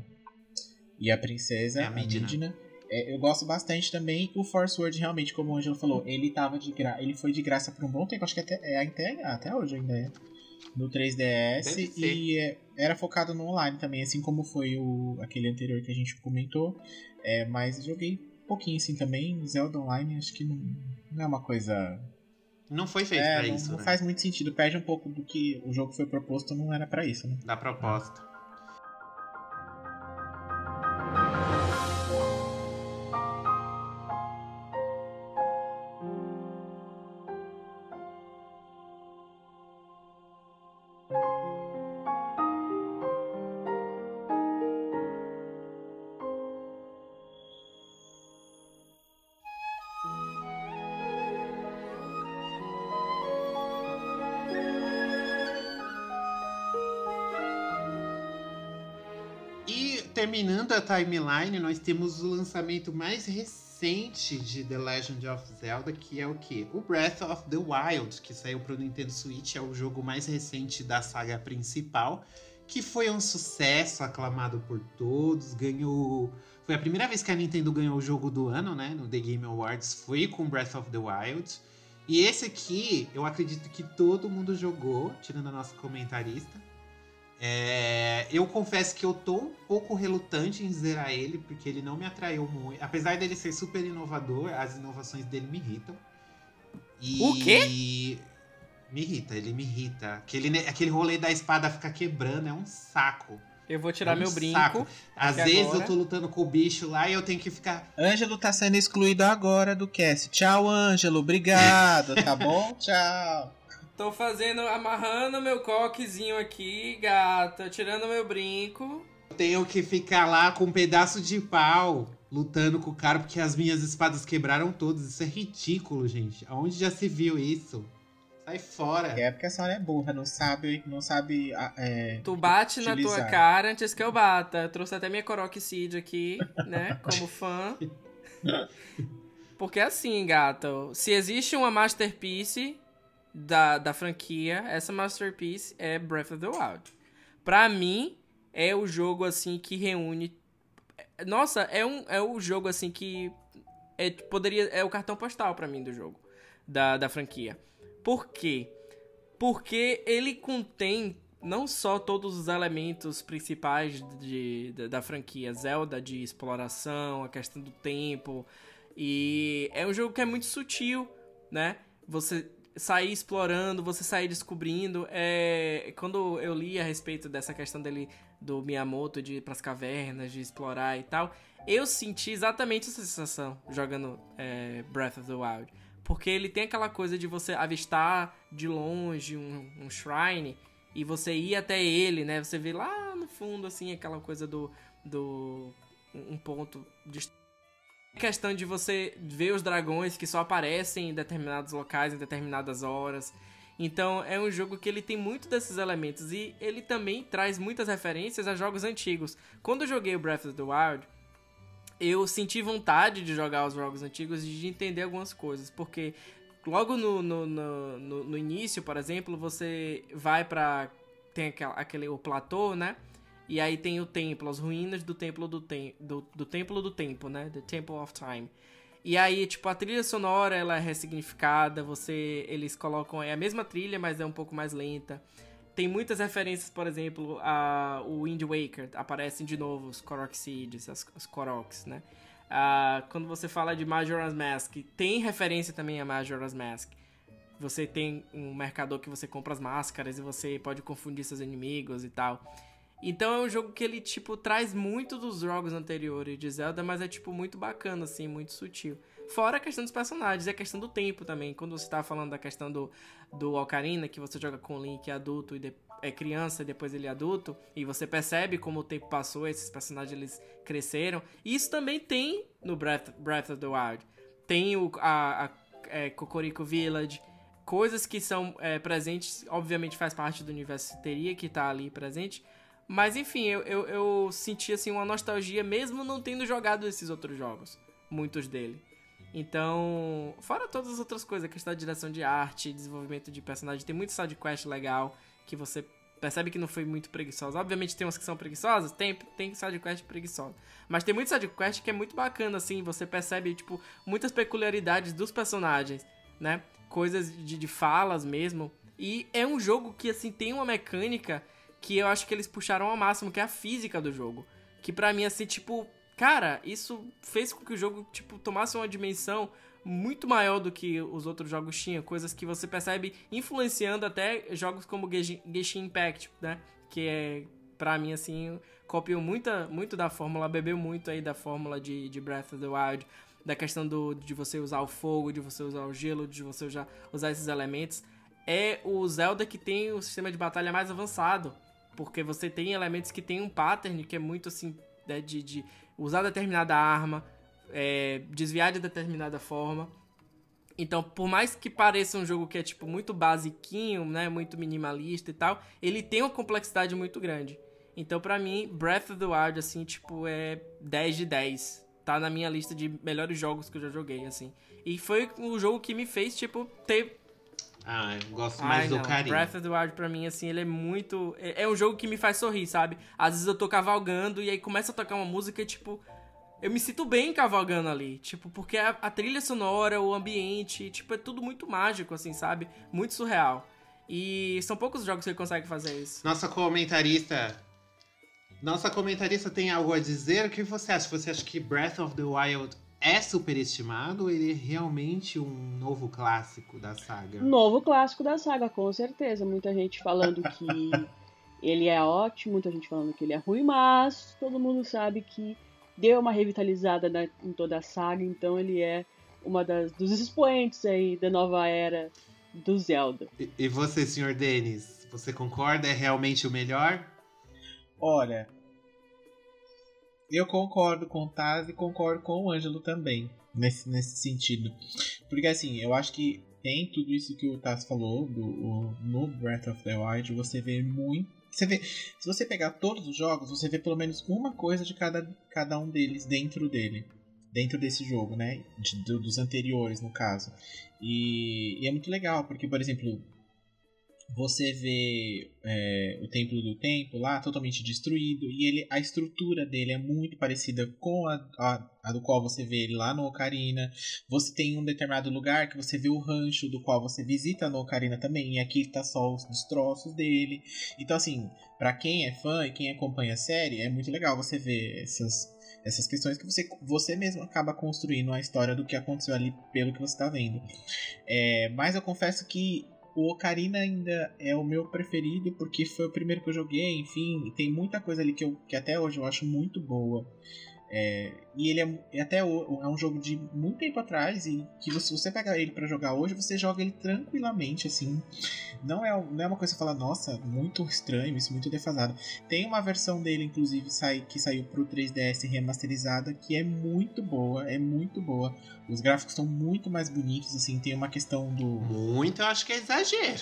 e a princesa, É, a a Midna. Midna. É, eu gosto bastante também. O Force Word, realmente, como o Angelo falou, ele tava de gra... ele foi de graça por um bom tempo, acho que até, é, até, até hoje ainda é. No três D S. Deve ser. E é, era focado no online também, assim como foi o, aquele anterior que a gente comentou. É, mas joguei um pouquinho assim também. Zelda Online acho que não, não é uma coisa Não foi feito É, pra não, isso, não né? faz muito sentido. Perde um pouco do que o jogo foi proposto, não era pra isso, né? Da proposta. E terminando a timeline, nós temos o lançamento mais recente de The Legend of Zelda, que é o quê? O Breath of the Wild, que saiu para o Nintendo Switch, é o jogo mais recente da saga principal, que foi um sucesso, aclamado por todos, ganhou... Foi a primeira vez que a Nintendo ganhou o jogo do ano, né? No The Game Awards, foi com Breath of the Wild. E esse aqui, eu acredito que todo mundo jogou, tirando a nossa comentarista. É, eu confesso que eu tô um pouco relutante em zerar ele, porque ele não me atraiu muito. Apesar dele ser super inovador, as inovações dele me irritam. E... O quê? Me irrita, ele me irrita. Aquele, aquele rolê da espada ficar quebrando é um saco. Eu vou tirar É um meu brinco. saco. Às aqui vezes agora. eu tô lutando com o bicho lá e eu tenho que ficar... Ângelo tá sendo excluído agora do cast. Tchau, Ângelo. Obrigado, tá bom? Tchau. Tô fazendo, amarrando meu coquezinho aqui, gata, tirando meu brinco. Eu tenho que ficar lá com um pedaço de pau lutando com o cara porque as minhas espadas quebraram todas. Isso é ridículo, gente. Aonde já se viu isso? Sai fora. É porque a senhora é burra, não sabe, não sabe é, Tu bate na tua utilizar. cara antes que eu bata. Eu trouxe até minha Korok Seed aqui, né, como fã. Porque assim, gata, se existe uma masterpiece da, da franquia, essa masterpiece é Breath of the Wild. Pra mim, é o jogo, assim, que reúne... Nossa, é, um, é o jogo, assim, que... É, poderia, é o cartão postal pra mim do jogo, da, da franquia. Por quê? Porque ele contém não só todos os elementos principais de, de, da franquia Zelda, de exploração, a questão do tempo, e é um jogo que é muito sutil, né? Você sair explorando, você sair descobrindo. É... Quando eu li a respeito dessa questão dele, do Miyamoto, de ir pras cavernas, de explorar e tal, eu senti exatamente essa sensação jogando é, Breath of the Wild. Porque ele tem aquela coisa de você avistar de longe um, um shrine e você ir até ele, né? Você vê lá no fundo, assim, aquela coisa do... do um ponto de... questão de você ver os dragões que só aparecem em determinados locais, em determinadas horas. Então é um jogo que ele tem muito desses elementos e ele também traz muitas referências a jogos antigos. Quando eu joguei o Breath of the Wild, eu senti vontade de jogar os jogos antigos e de entender algumas coisas, porque logo no, no, no, no, no início, por exemplo, você vai pra... tem aquele, aquele o platô, né? E aí tem o templo, as ruínas do templo do, tem, do, do templo do tempo, né? The Temple of Time. E aí, tipo, a trilha sonora, ela é ressignificada, você, eles colocam, é a mesma trilha, mas é um pouco mais lenta. Tem muitas referências, por exemplo, a o Wind Waker, aparecem de novo os Korok Seeds, as, as Koroks, né? Ah, quando você fala de Majora's Mask, tem referência também a Majora's Mask. Você tem um mercador que você compra as máscaras e você pode confundir seus inimigos e tal. Então é um jogo que ele, tipo, traz muito dos jogos anteriores de Zelda, mas é, tipo, muito bacana, assim, muito sutil. Fora a questão dos personagens e a questão do tempo também. Quando você tava falando da questão do, do Ocarina, que você joga com o Link adulto e de, é criança e depois ele é adulto, e você percebe como o tempo passou, esses personagens eles cresceram. E isso também tem no Breath, Breath of the Wild. Tem o, a, a é, Kokoriko Village, coisas que são é, presentes, obviamente faz parte do universo teria que tá ali presente. Mas enfim, eu, eu, eu senti assim, uma nostalgia mesmo não tendo jogado esses outros jogos. Muitos dele. Então, fora todas as outras coisas, a questão da direção de arte, desenvolvimento de personagem, tem muito sidequest legal, que você percebe que não foi muito preguiçosa. Obviamente tem umas que são preguiçosas, tem, tem sidequest preguiçosa. Mas tem muito sidequest que é muito bacana, assim, você percebe, tipo, muitas peculiaridades dos personagens, né? Coisas de, de falas mesmo. E é um jogo que, assim, tem uma mecânica que eu acho que eles puxaram ao máximo, que é a física do jogo. Que pra mim, assim, tipo... Cara, isso fez com que o jogo, tipo, tomasse uma dimensão muito maior do que os outros jogos tinham, coisas que você percebe influenciando até jogos como Genshin Genshin Impact, né? Que é, pra mim, assim, copiou muita, muito da fórmula, bebeu muito aí da fórmula de, de Breath of the Wild, da questão do, de você usar o fogo, de você usar o gelo, de você usar, usar esses elementos. É o Zelda que tem o sistema de batalha mais avançado, porque você tem elementos que tem um pattern que é muito assim, né, de, de usar determinada arma, é, desviar de determinada forma. Então, por mais que pareça um jogo que é tipo muito basiquinho, né, muito minimalista e tal, ele tem uma complexidade muito grande. Então, pra mim, Breath of the Wild, assim, tipo, é dez de dez. Tá na minha lista de melhores jogos que eu já joguei, assim. E foi o jogo que me fez, tipo, ter... Ah, eu gosto mais Ai, do não. carinho. Breath of the Wild, pra mim, assim, ele é muito... É, é um jogo que me faz sorrir, sabe? Às vezes eu tô cavalgando e aí começa a tocar uma música e, tipo... Eu me sinto bem cavalgando ali, tipo, porque a, a trilha sonora, o ambiente, tipo, é tudo muito mágico, assim, sabe? Muito surreal. E são poucos jogos que conseguem fazer isso. Nossa comentarista... Nossa comentarista tem algo a dizer? O que você acha? Você acha que Breath of the Wild é superestimado ou ele é realmente um novo clássico da saga? Novo clássico da saga, com certeza. Muita gente falando que ele é ótimo, muita gente falando que ele é ruim, mas todo mundo sabe que deu uma revitalizada na, em toda a saga, então ele é uma das, dos expoentes aí da nova era do Zelda. E, e você, senhor Denis, você concorda? É realmente o melhor? Olha, eu concordo com o Taz e concordo com o Ângelo também, nesse, nesse sentido. Porque assim, eu acho que tem tudo isso que o Taz falou do, o, no Breath of the Wild, você vê muito. Você vê, se você pegar todos os jogos, você vê pelo menos uma coisa de cada, cada um deles dentro dele. Dentro desse jogo, né? De, do, dos anteriores, no caso. E, e é muito legal, porque, por exemplo, você vê é, o Templo do Tempo lá totalmente destruído, e ele, a estrutura dele é muito parecida com a, a, a do qual você vê ele lá no Ocarina. Você tem um determinado lugar que você vê o rancho do qual você visita no Ocarina também, e aqui tá só os destroços dele. Então assim, pra quem é fã e quem acompanha a série, é muito legal você ver essas, essas questões que você, você mesmo acaba construindo a história do que aconteceu ali pelo que você tá vendo. É, mas eu confesso que o Ocarina ainda é o meu preferido, porque foi o primeiro que eu joguei, enfim, tem muita coisa ali que, eu, que até hoje eu acho muito boa. É, e ele é até o, é um jogo de muito tempo atrás, e que se você pegar ele pra jogar hoje, você joga ele tranquilamente, assim. Não é, não é uma coisa que você fala, nossa, muito estranho, isso muito defasado. Tem uma versão dele, inclusive, sai, que saiu pro três D S remasterizada, que é muito boa, é muito boa. Os gráficos estão muito mais bonitos, assim, tem uma questão do... Muito, eu acho que é exagero.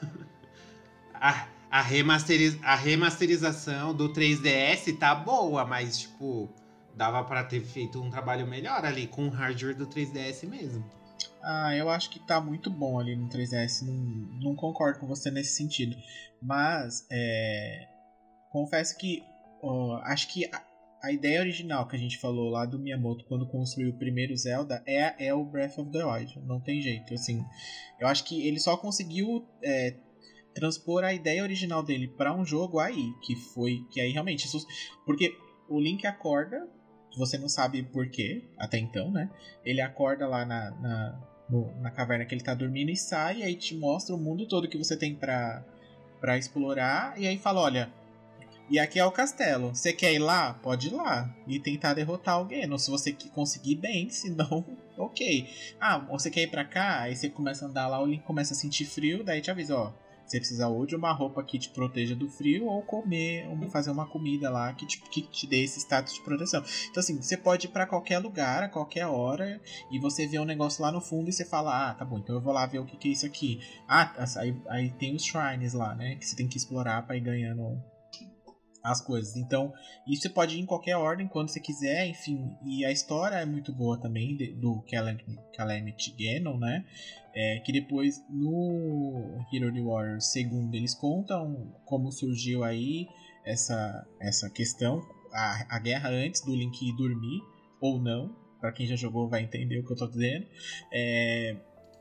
a, a, remasteriz, a remasterização do três D S tá boa, mas, tipo... Dava pra ter feito um trabalho melhor ali, com o hardware do três D S mesmo. Ah, eu acho que tá muito bom ali no três D S. Não, não concordo com você nesse sentido. Mas, é, confesso que ó, acho que a, a ideia original que a gente falou lá do Miyamoto quando construiu o primeiro Zelda é, é o Breath of the Wild. Não tem jeito. Assim, eu acho que ele só conseguiu é, transpor a ideia original dele pra um jogo aí. Que foi. Que aí realmente. Isso, porque o Link acorda. Você não sabe por quê, até então, né? Ele acorda lá na, na, no, na caverna que ele tá dormindo e sai, e aí te mostra o mundo todo que você tem pra, pra explorar, e aí fala, olha, e aqui é o castelo, você quer ir lá? Pode ir lá, e tentar derrotar alguém, ou se você conseguir bem, se não, ok. Ah, você quer ir pra cá? Aí você começa a andar lá, o Link começa a sentir frio, daí te avisa, ó, você precisa ou de uma roupa que te proteja do frio ou comer, ou fazer uma comida lá que te, que te dê esse status de proteção. Então assim, você pode ir pra qualquer lugar, a qualquer hora, e você vê um negócio lá no fundo e você fala, ah, tá bom, então eu vou lá ver o que, que é isso aqui. Ah, aí, aí tem os shrines lá, né, que você tem que explorar pra ir ganhando as coisas. Então, isso você pode ir em qualquer ordem, quando você quiser, enfim. E a história é muito boa também, de, do Calamity Ganon, né? É, que depois, no Hero the Warriors segundo, eles contam como surgiu aí essa, essa questão, a, a guerra antes do Link ir dormir, ou não. Pra quem já jogou vai entender o que eu tô dizendo. É...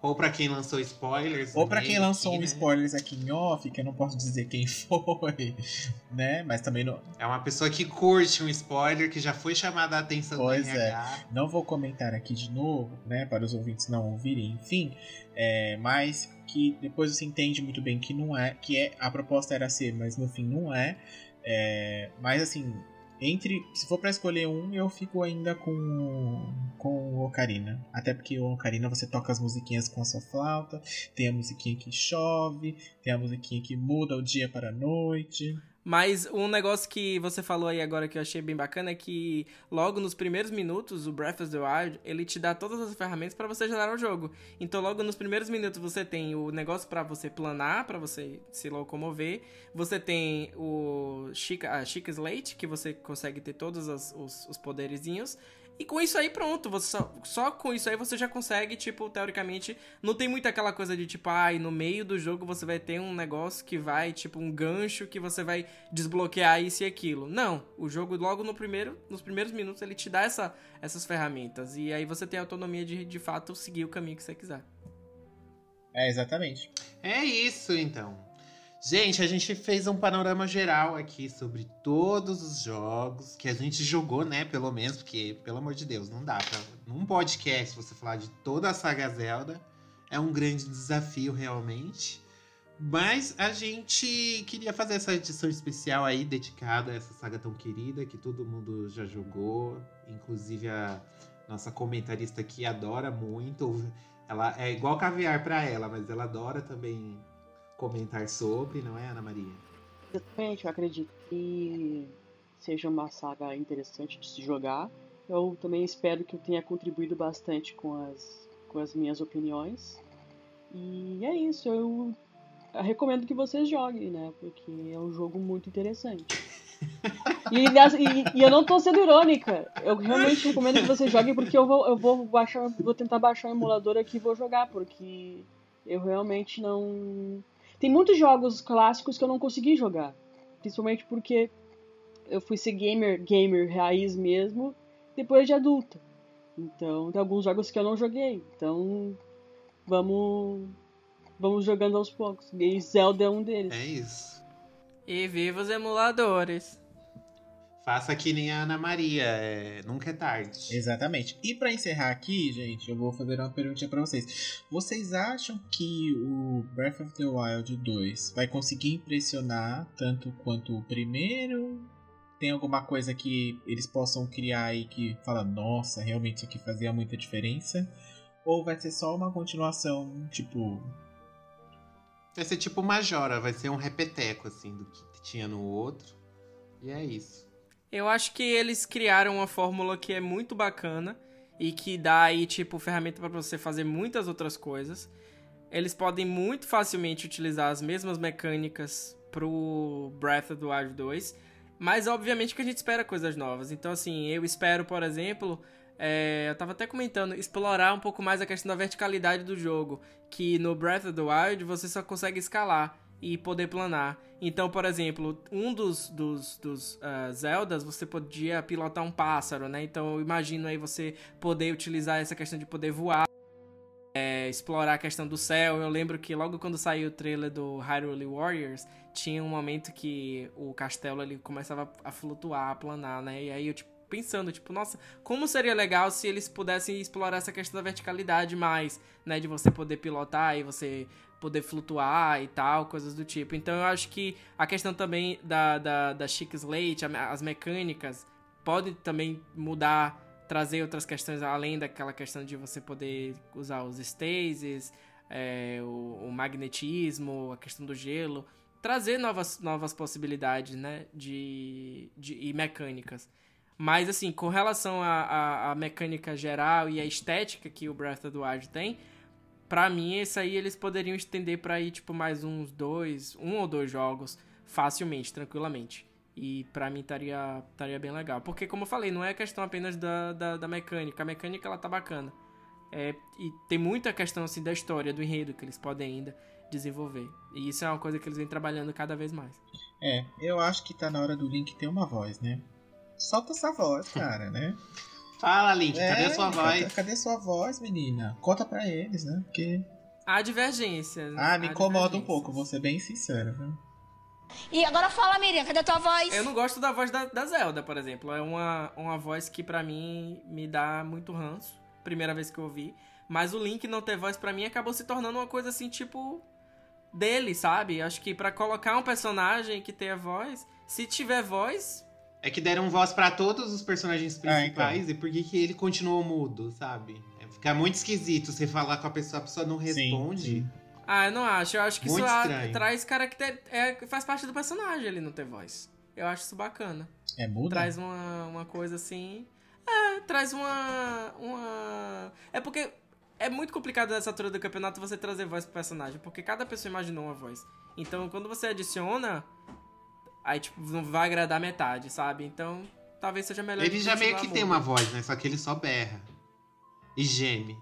Ou pra quem lançou spoilers. Ou pra quem lançou aqui, um né? spoilers aqui em off, que eu não posso dizer quem foi, né? Mas também não. É uma pessoa que curte um spoiler, que já foi chamada a atenção Pois do R H. Não vou comentar aqui de novo, né? Para os ouvintes não ouvirem, enfim. É, mas que depois você entende muito bem que não é. Que é, a proposta era ser, mas no fim não é. É, mas assim, entre, se for pra escolher um, eu fico ainda com, com o Ocarina. Até porque o Ocarina você toca as musiquinhas com a sua flauta, tem a musiquinha que chove, tem a musiquinha que muda o dia para a noite. Mas um negócio que você falou aí agora que eu achei bem bacana é que logo nos primeiros minutos o Breath of the Wild, ele te dá todas as ferramentas para você gerar o jogo. Então logo nos primeiros minutos você tem o negócio para você planar, para você se locomover. Você tem o Chica, a Chica Slate, que você consegue ter todos os, os, os poderezinhos. E com isso aí, pronto, você só, só com isso aí você já consegue, tipo, teoricamente, não tem muito aquela coisa de, tipo, ai, ah, no meio do jogo você vai ter um negócio que vai, tipo, um gancho que você vai desbloquear isso e aquilo. Não, o jogo logo no primeiro, nos primeiros minutos ele te dá essa, essas ferramentas e aí você tem a autonomia de, de fato, seguir o caminho que você quiser. É, exatamente. É isso, então. Gente, a gente fez um panorama geral aqui sobre todos os jogos que a gente jogou, né? Pelo menos, porque, pelo amor de Deus, não dá pra... Num podcast, você falar de toda a saga Zelda é um grande desafio, realmente. Mas a gente queria fazer essa edição especial aí, dedicada a essa saga tão querida, que todo mundo já jogou. Inclusive a nossa comentarista aqui adora muito. Ela é igual caviar pra ela, mas ela adora também... comentar sobre, não é, Ana Maria? Exatamente, eu acredito que seja uma saga interessante de se jogar. Eu também espero que eu tenha contribuído bastante com as, com as minhas opiniões. E é isso, eu, eu recomendo que vocês joguem, né? Porque é um jogo muito interessante. E, e, e eu não tô sendo irônica. Eu realmente recomendo que vocês joguem porque eu vou, eu vou baixar, vou tentar baixar o emulador aqui e vou jogar, porque eu realmente não... Tem muitos jogos clássicos que eu não consegui jogar. Principalmente porque eu fui ser gamer, gamer raiz mesmo, depois de adulta. Então, tem alguns jogos que eu não joguei. Então, vamos, vamos jogando aos poucos. E Zelda é um deles. É isso. E viva os emuladores. Faça que nem a Ana Maria, é... nunca é tarde. Exatamente. E pra encerrar aqui, gente, eu vou fazer uma perguntinha pra vocês. Vocês acham que o Breath of the Wild dois vai conseguir impressionar tanto quanto o primeiro? Tem alguma coisa que eles possam criar aí que fala, nossa, realmente isso aqui fazia muita diferença? Ou vai ser só uma continuação, tipo... Vai ser tipo Majora, vai ser um repeteco, assim, do que tinha no outro. E é isso. Eu acho que eles criaram uma fórmula que é muito bacana e que dá aí, tipo, ferramenta para você fazer muitas outras coisas. Eles podem muito facilmente utilizar as mesmas mecânicas pro Breath of the Wild dois, mas obviamente que a gente espera coisas novas. Então, assim, eu espero, por exemplo, é, eu tava até comentando, explorar um pouco mais a questão da verticalidade do jogo, que no Breath of the Wild você só consegue escalar e poder planar. Então, por exemplo, um dos, dos, dos uh, Zeldas, você podia pilotar um pássaro, né? Então, eu imagino aí você poder utilizar essa questão de poder voar, é, explorar a questão do céu. Eu lembro que logo quando saiu o trailer do Hyrule Warriors, tinha um momento que o castelo ele começava a flutuar, a planar, né? E aí eu, tipo, pensando, tipo, nossa, como seria legal se eles pudessem explorar essa questão da verticalidade mais, né? De você poder pilotar e você... poder flutuar e tal, coisas do tipo. Então eu acho que a questão também da, da, da Chica Slate, as mecânicas, pode também mudar, trazer outras questões além daquela questão de você poder usar os stasis, é, o, o magnetismo, a questão do gelo, trazer novas, novas possibilidades, né, de, de, e mecânicas. Mas assim, com relação à mecânica geral e a estética que o Breath of the Wild tem, pra mim, esse aí eles poderiam estender pra ir, tipo, mais uns dois, um ou dois jogos, facilmente, tranquilamente. E pra mim estaria estaria bem legal. Porque, como eu falei, não é questão apenas da, da, da mecânica. A mecânica, ela tá bacana. É, e tem muita questão, assim, da história, do enredo, que eles podem ainda desenvolver. E isso é uma coisa que eles vêm trabalhando cada vez mais. É, eu acho que tá na hora do Link ter uma voz, né? Solta essa voz, cara, né? Fala, Link, é, cadê a sua voz? Cadê, cadê sua voz, menina? Conta pra eles, né? Porque Há divergências. Ah, me há incomoda um divergências. pouco, vou ser bem sincero, viu? E agora fala, Miriam, cadê a tua voz? Eu não gosto da voz da, da Zelda, por exemplo. É uma, uma voz que pra mim me dá muito ranço. Primeira vez que eu ouvi. Mas o Link não ter voz pra mim acabou se tornando uma coisa assim, tipo... dele, sabe? Acho que pra colocar um personagem que tenha voz... se tiver voz... É que deram voz pra todos os personagens principais, Ah, então. e por que que ele continuou mudo, sabe? É, fica muito esquisito você falar com a pessoa, a pessoa não responde. Sim, sim. Ah, eu não acho. Eu acho que Muito isso a- estranho. traz caracter... É, faz parte do personagem ele não ter voz. Eu acho isso bacana. É muda? Traz uma, uma coisa assim... É, traz uma... uma... É porque... É muito complicado nessa altura do campeonato você trazer voz pro personagem, porque cada pessoa imaginou uma voz. Então, quando você adiciona, aí, tipo, não vai agradar metade, sabe? Então, talvez seja melhor... Ele já meio que continuar tem mudo. uma voz, né? Só que ele só berra. E geme.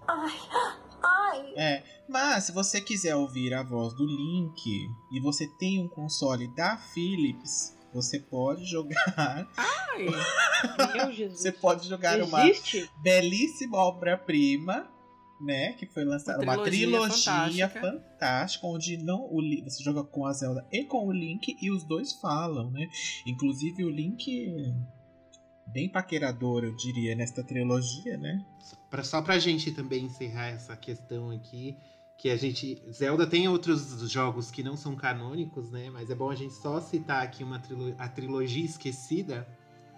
É, mas se você quiser ouvir a voz do Link e você tem um console da Philips, você pode jogar. Ai, Meu Jesus. Você pode jogar uma Existe? belíssima obra-prima, né? Que foi lançada Uma uma trilogia trilogia fantástica. fantástica, onde não o Link, você joga com a Zelda e com o Link e os dois falam, né? Inclusive o Link bem paquerador, eu diria, nesta trilogia, né? Pra, só pra gente também encerrar essa questão aqui, que a gente... Zelda tem outros jogos que não são canônicos, né? Mas é bom a gente só citar aqui uma trilo- a trilogia esquecida,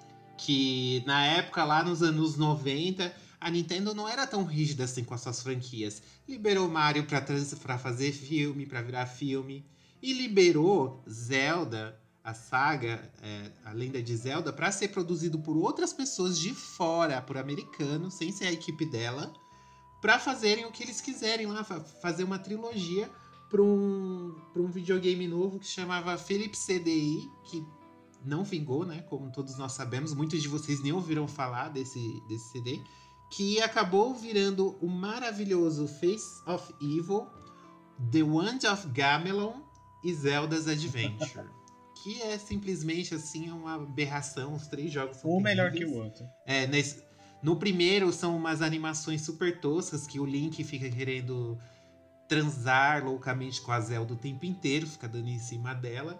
que na época, lá nos anos noventa, a Nintendo não era tão rígida assim com as suas franquias. Liberou Mario pra, trans- pra fazer filme, pra virar filme. E liberou Zelda, a saga, é, a lenda de Zelda, pra ser produzido por outras pessoas de fora, por americanos, sem ser a equipe dela, pra fazerem o que eles quiserem lá, fa- fazer uma trilogia pra um, pra um videogame novo que chamava Philips C D I, que não vingou, né? Como todos nós sabemos, muitos de vocês nem ouviram falar desse, desse C D, que acabou virando o maravilhoso Face of Evil, The Wand of Gamelon e Zelda's Adventure. Que é simplesmente assim uma aberração, os três jogos são Um melhor que terríveis. o outro. É, nesse- no primeiro são umas animações super toscas que o Link fica querendo transar loucamente com a Zelda o tempo inteiro, fica dando em cima dela.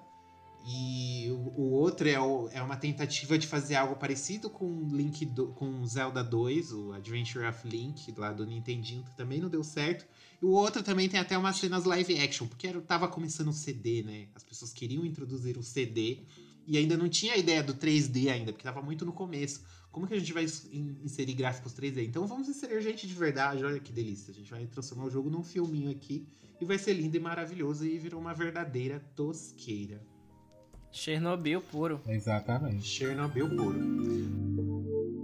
E o, o outro é, o- é uma tentativa de fazer algo parecido com Link do, com Zelda dois, o Adventure of Link, lá do Nintendinho, que também não deu certo. E o outro também tem até umas cenas live action, porque era, tava começando o C D, né? As pessoas queriam introduzir o C D e ainda não tinha a ideia do três D ainda, porque tava muito no começo. Como que a gente vai in- inserir gráficos três D? Então vamos inserir gente de verdade, olha que delícia. A gente vai transformar o jogo num filminho aqui e vai ser lindo e maravilhoso e virou uma verdadeira tosqueira. Chernobyl puro. Exatamente. Chernobyl puro.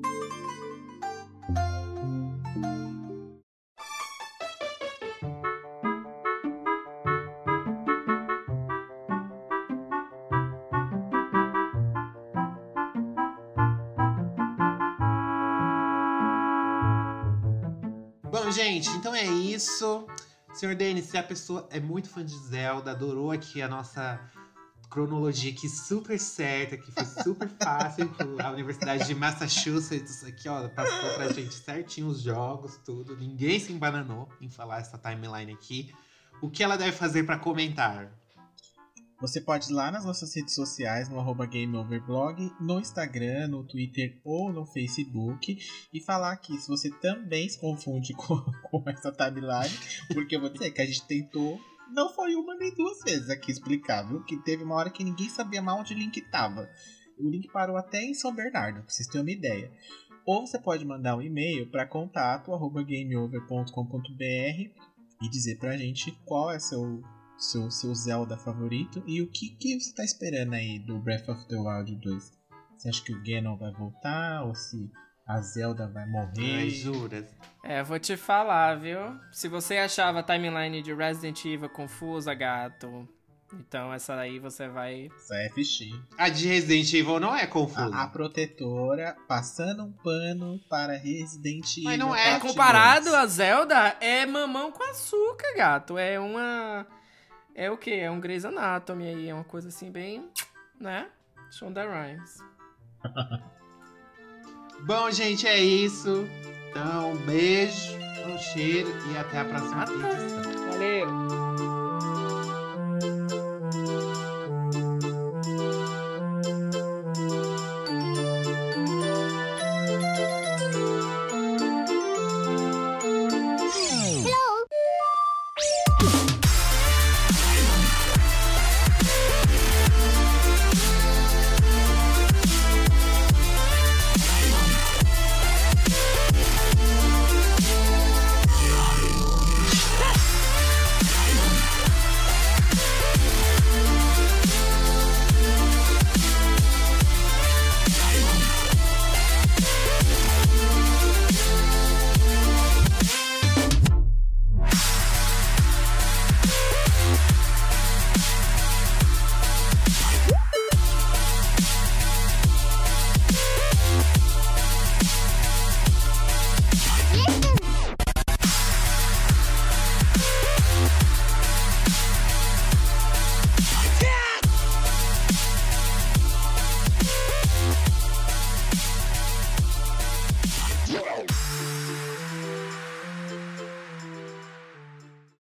Bom, gente, então é isso. senhor Denis, se a pessoa é muito fã de Zelda, adorou aqui a nossa cronologia aqui super certa, que foi super fácil. A Universidade de Massachusetts aqui, ó, passou pra gente certinho os jogos, tudo. Ninguém se embananou em falar essa timeline aqui. O que ela deve fazer pra comentar? Você pode ir lá nas nossas redes sociais, no arroba GameOverblog, no Instagram, no Twitter ou no Facebook, e falar aqui se você também se confunde com, com essa timeline, porque eu vou dizer que a gente tentou, não foi uma nem duas vezes aqui explicar, viu? Que teve uma hora que ninguém sabia mal onde o link tava. O link parou até em São Bernardo, pra vocês terem uma ideia. Ou você pode mandar um e-mail para contato arroba gameover ponto com ponto b r e dizer pra gente qual é seu... Seu, seu Zelda favorito e o que, que você tá esperando aí do Breath of the Wild dois? Você acha que o Ganon vai voltar ou se a Zelda vai morrer? Ai, juras. É, vou te falar, viu? Se você achava a timeline de Resident Evil confusa, gato, então essa aí você vai... Isso é F X. A de Resident Evil não é confusa. A, a protetora passando um pano para Resident Evil. Mas não é Parte Comparado dois. a Zelda, é mamão com açúcar, gato. É uma... É o quê? É um Grey's Anatomy aí, é uma coisa assim bem, né? Shonda Rhimes. Bom, gente, é isso. Então, um beijo, um cheiro e até a próxima Até. edição. Valeu!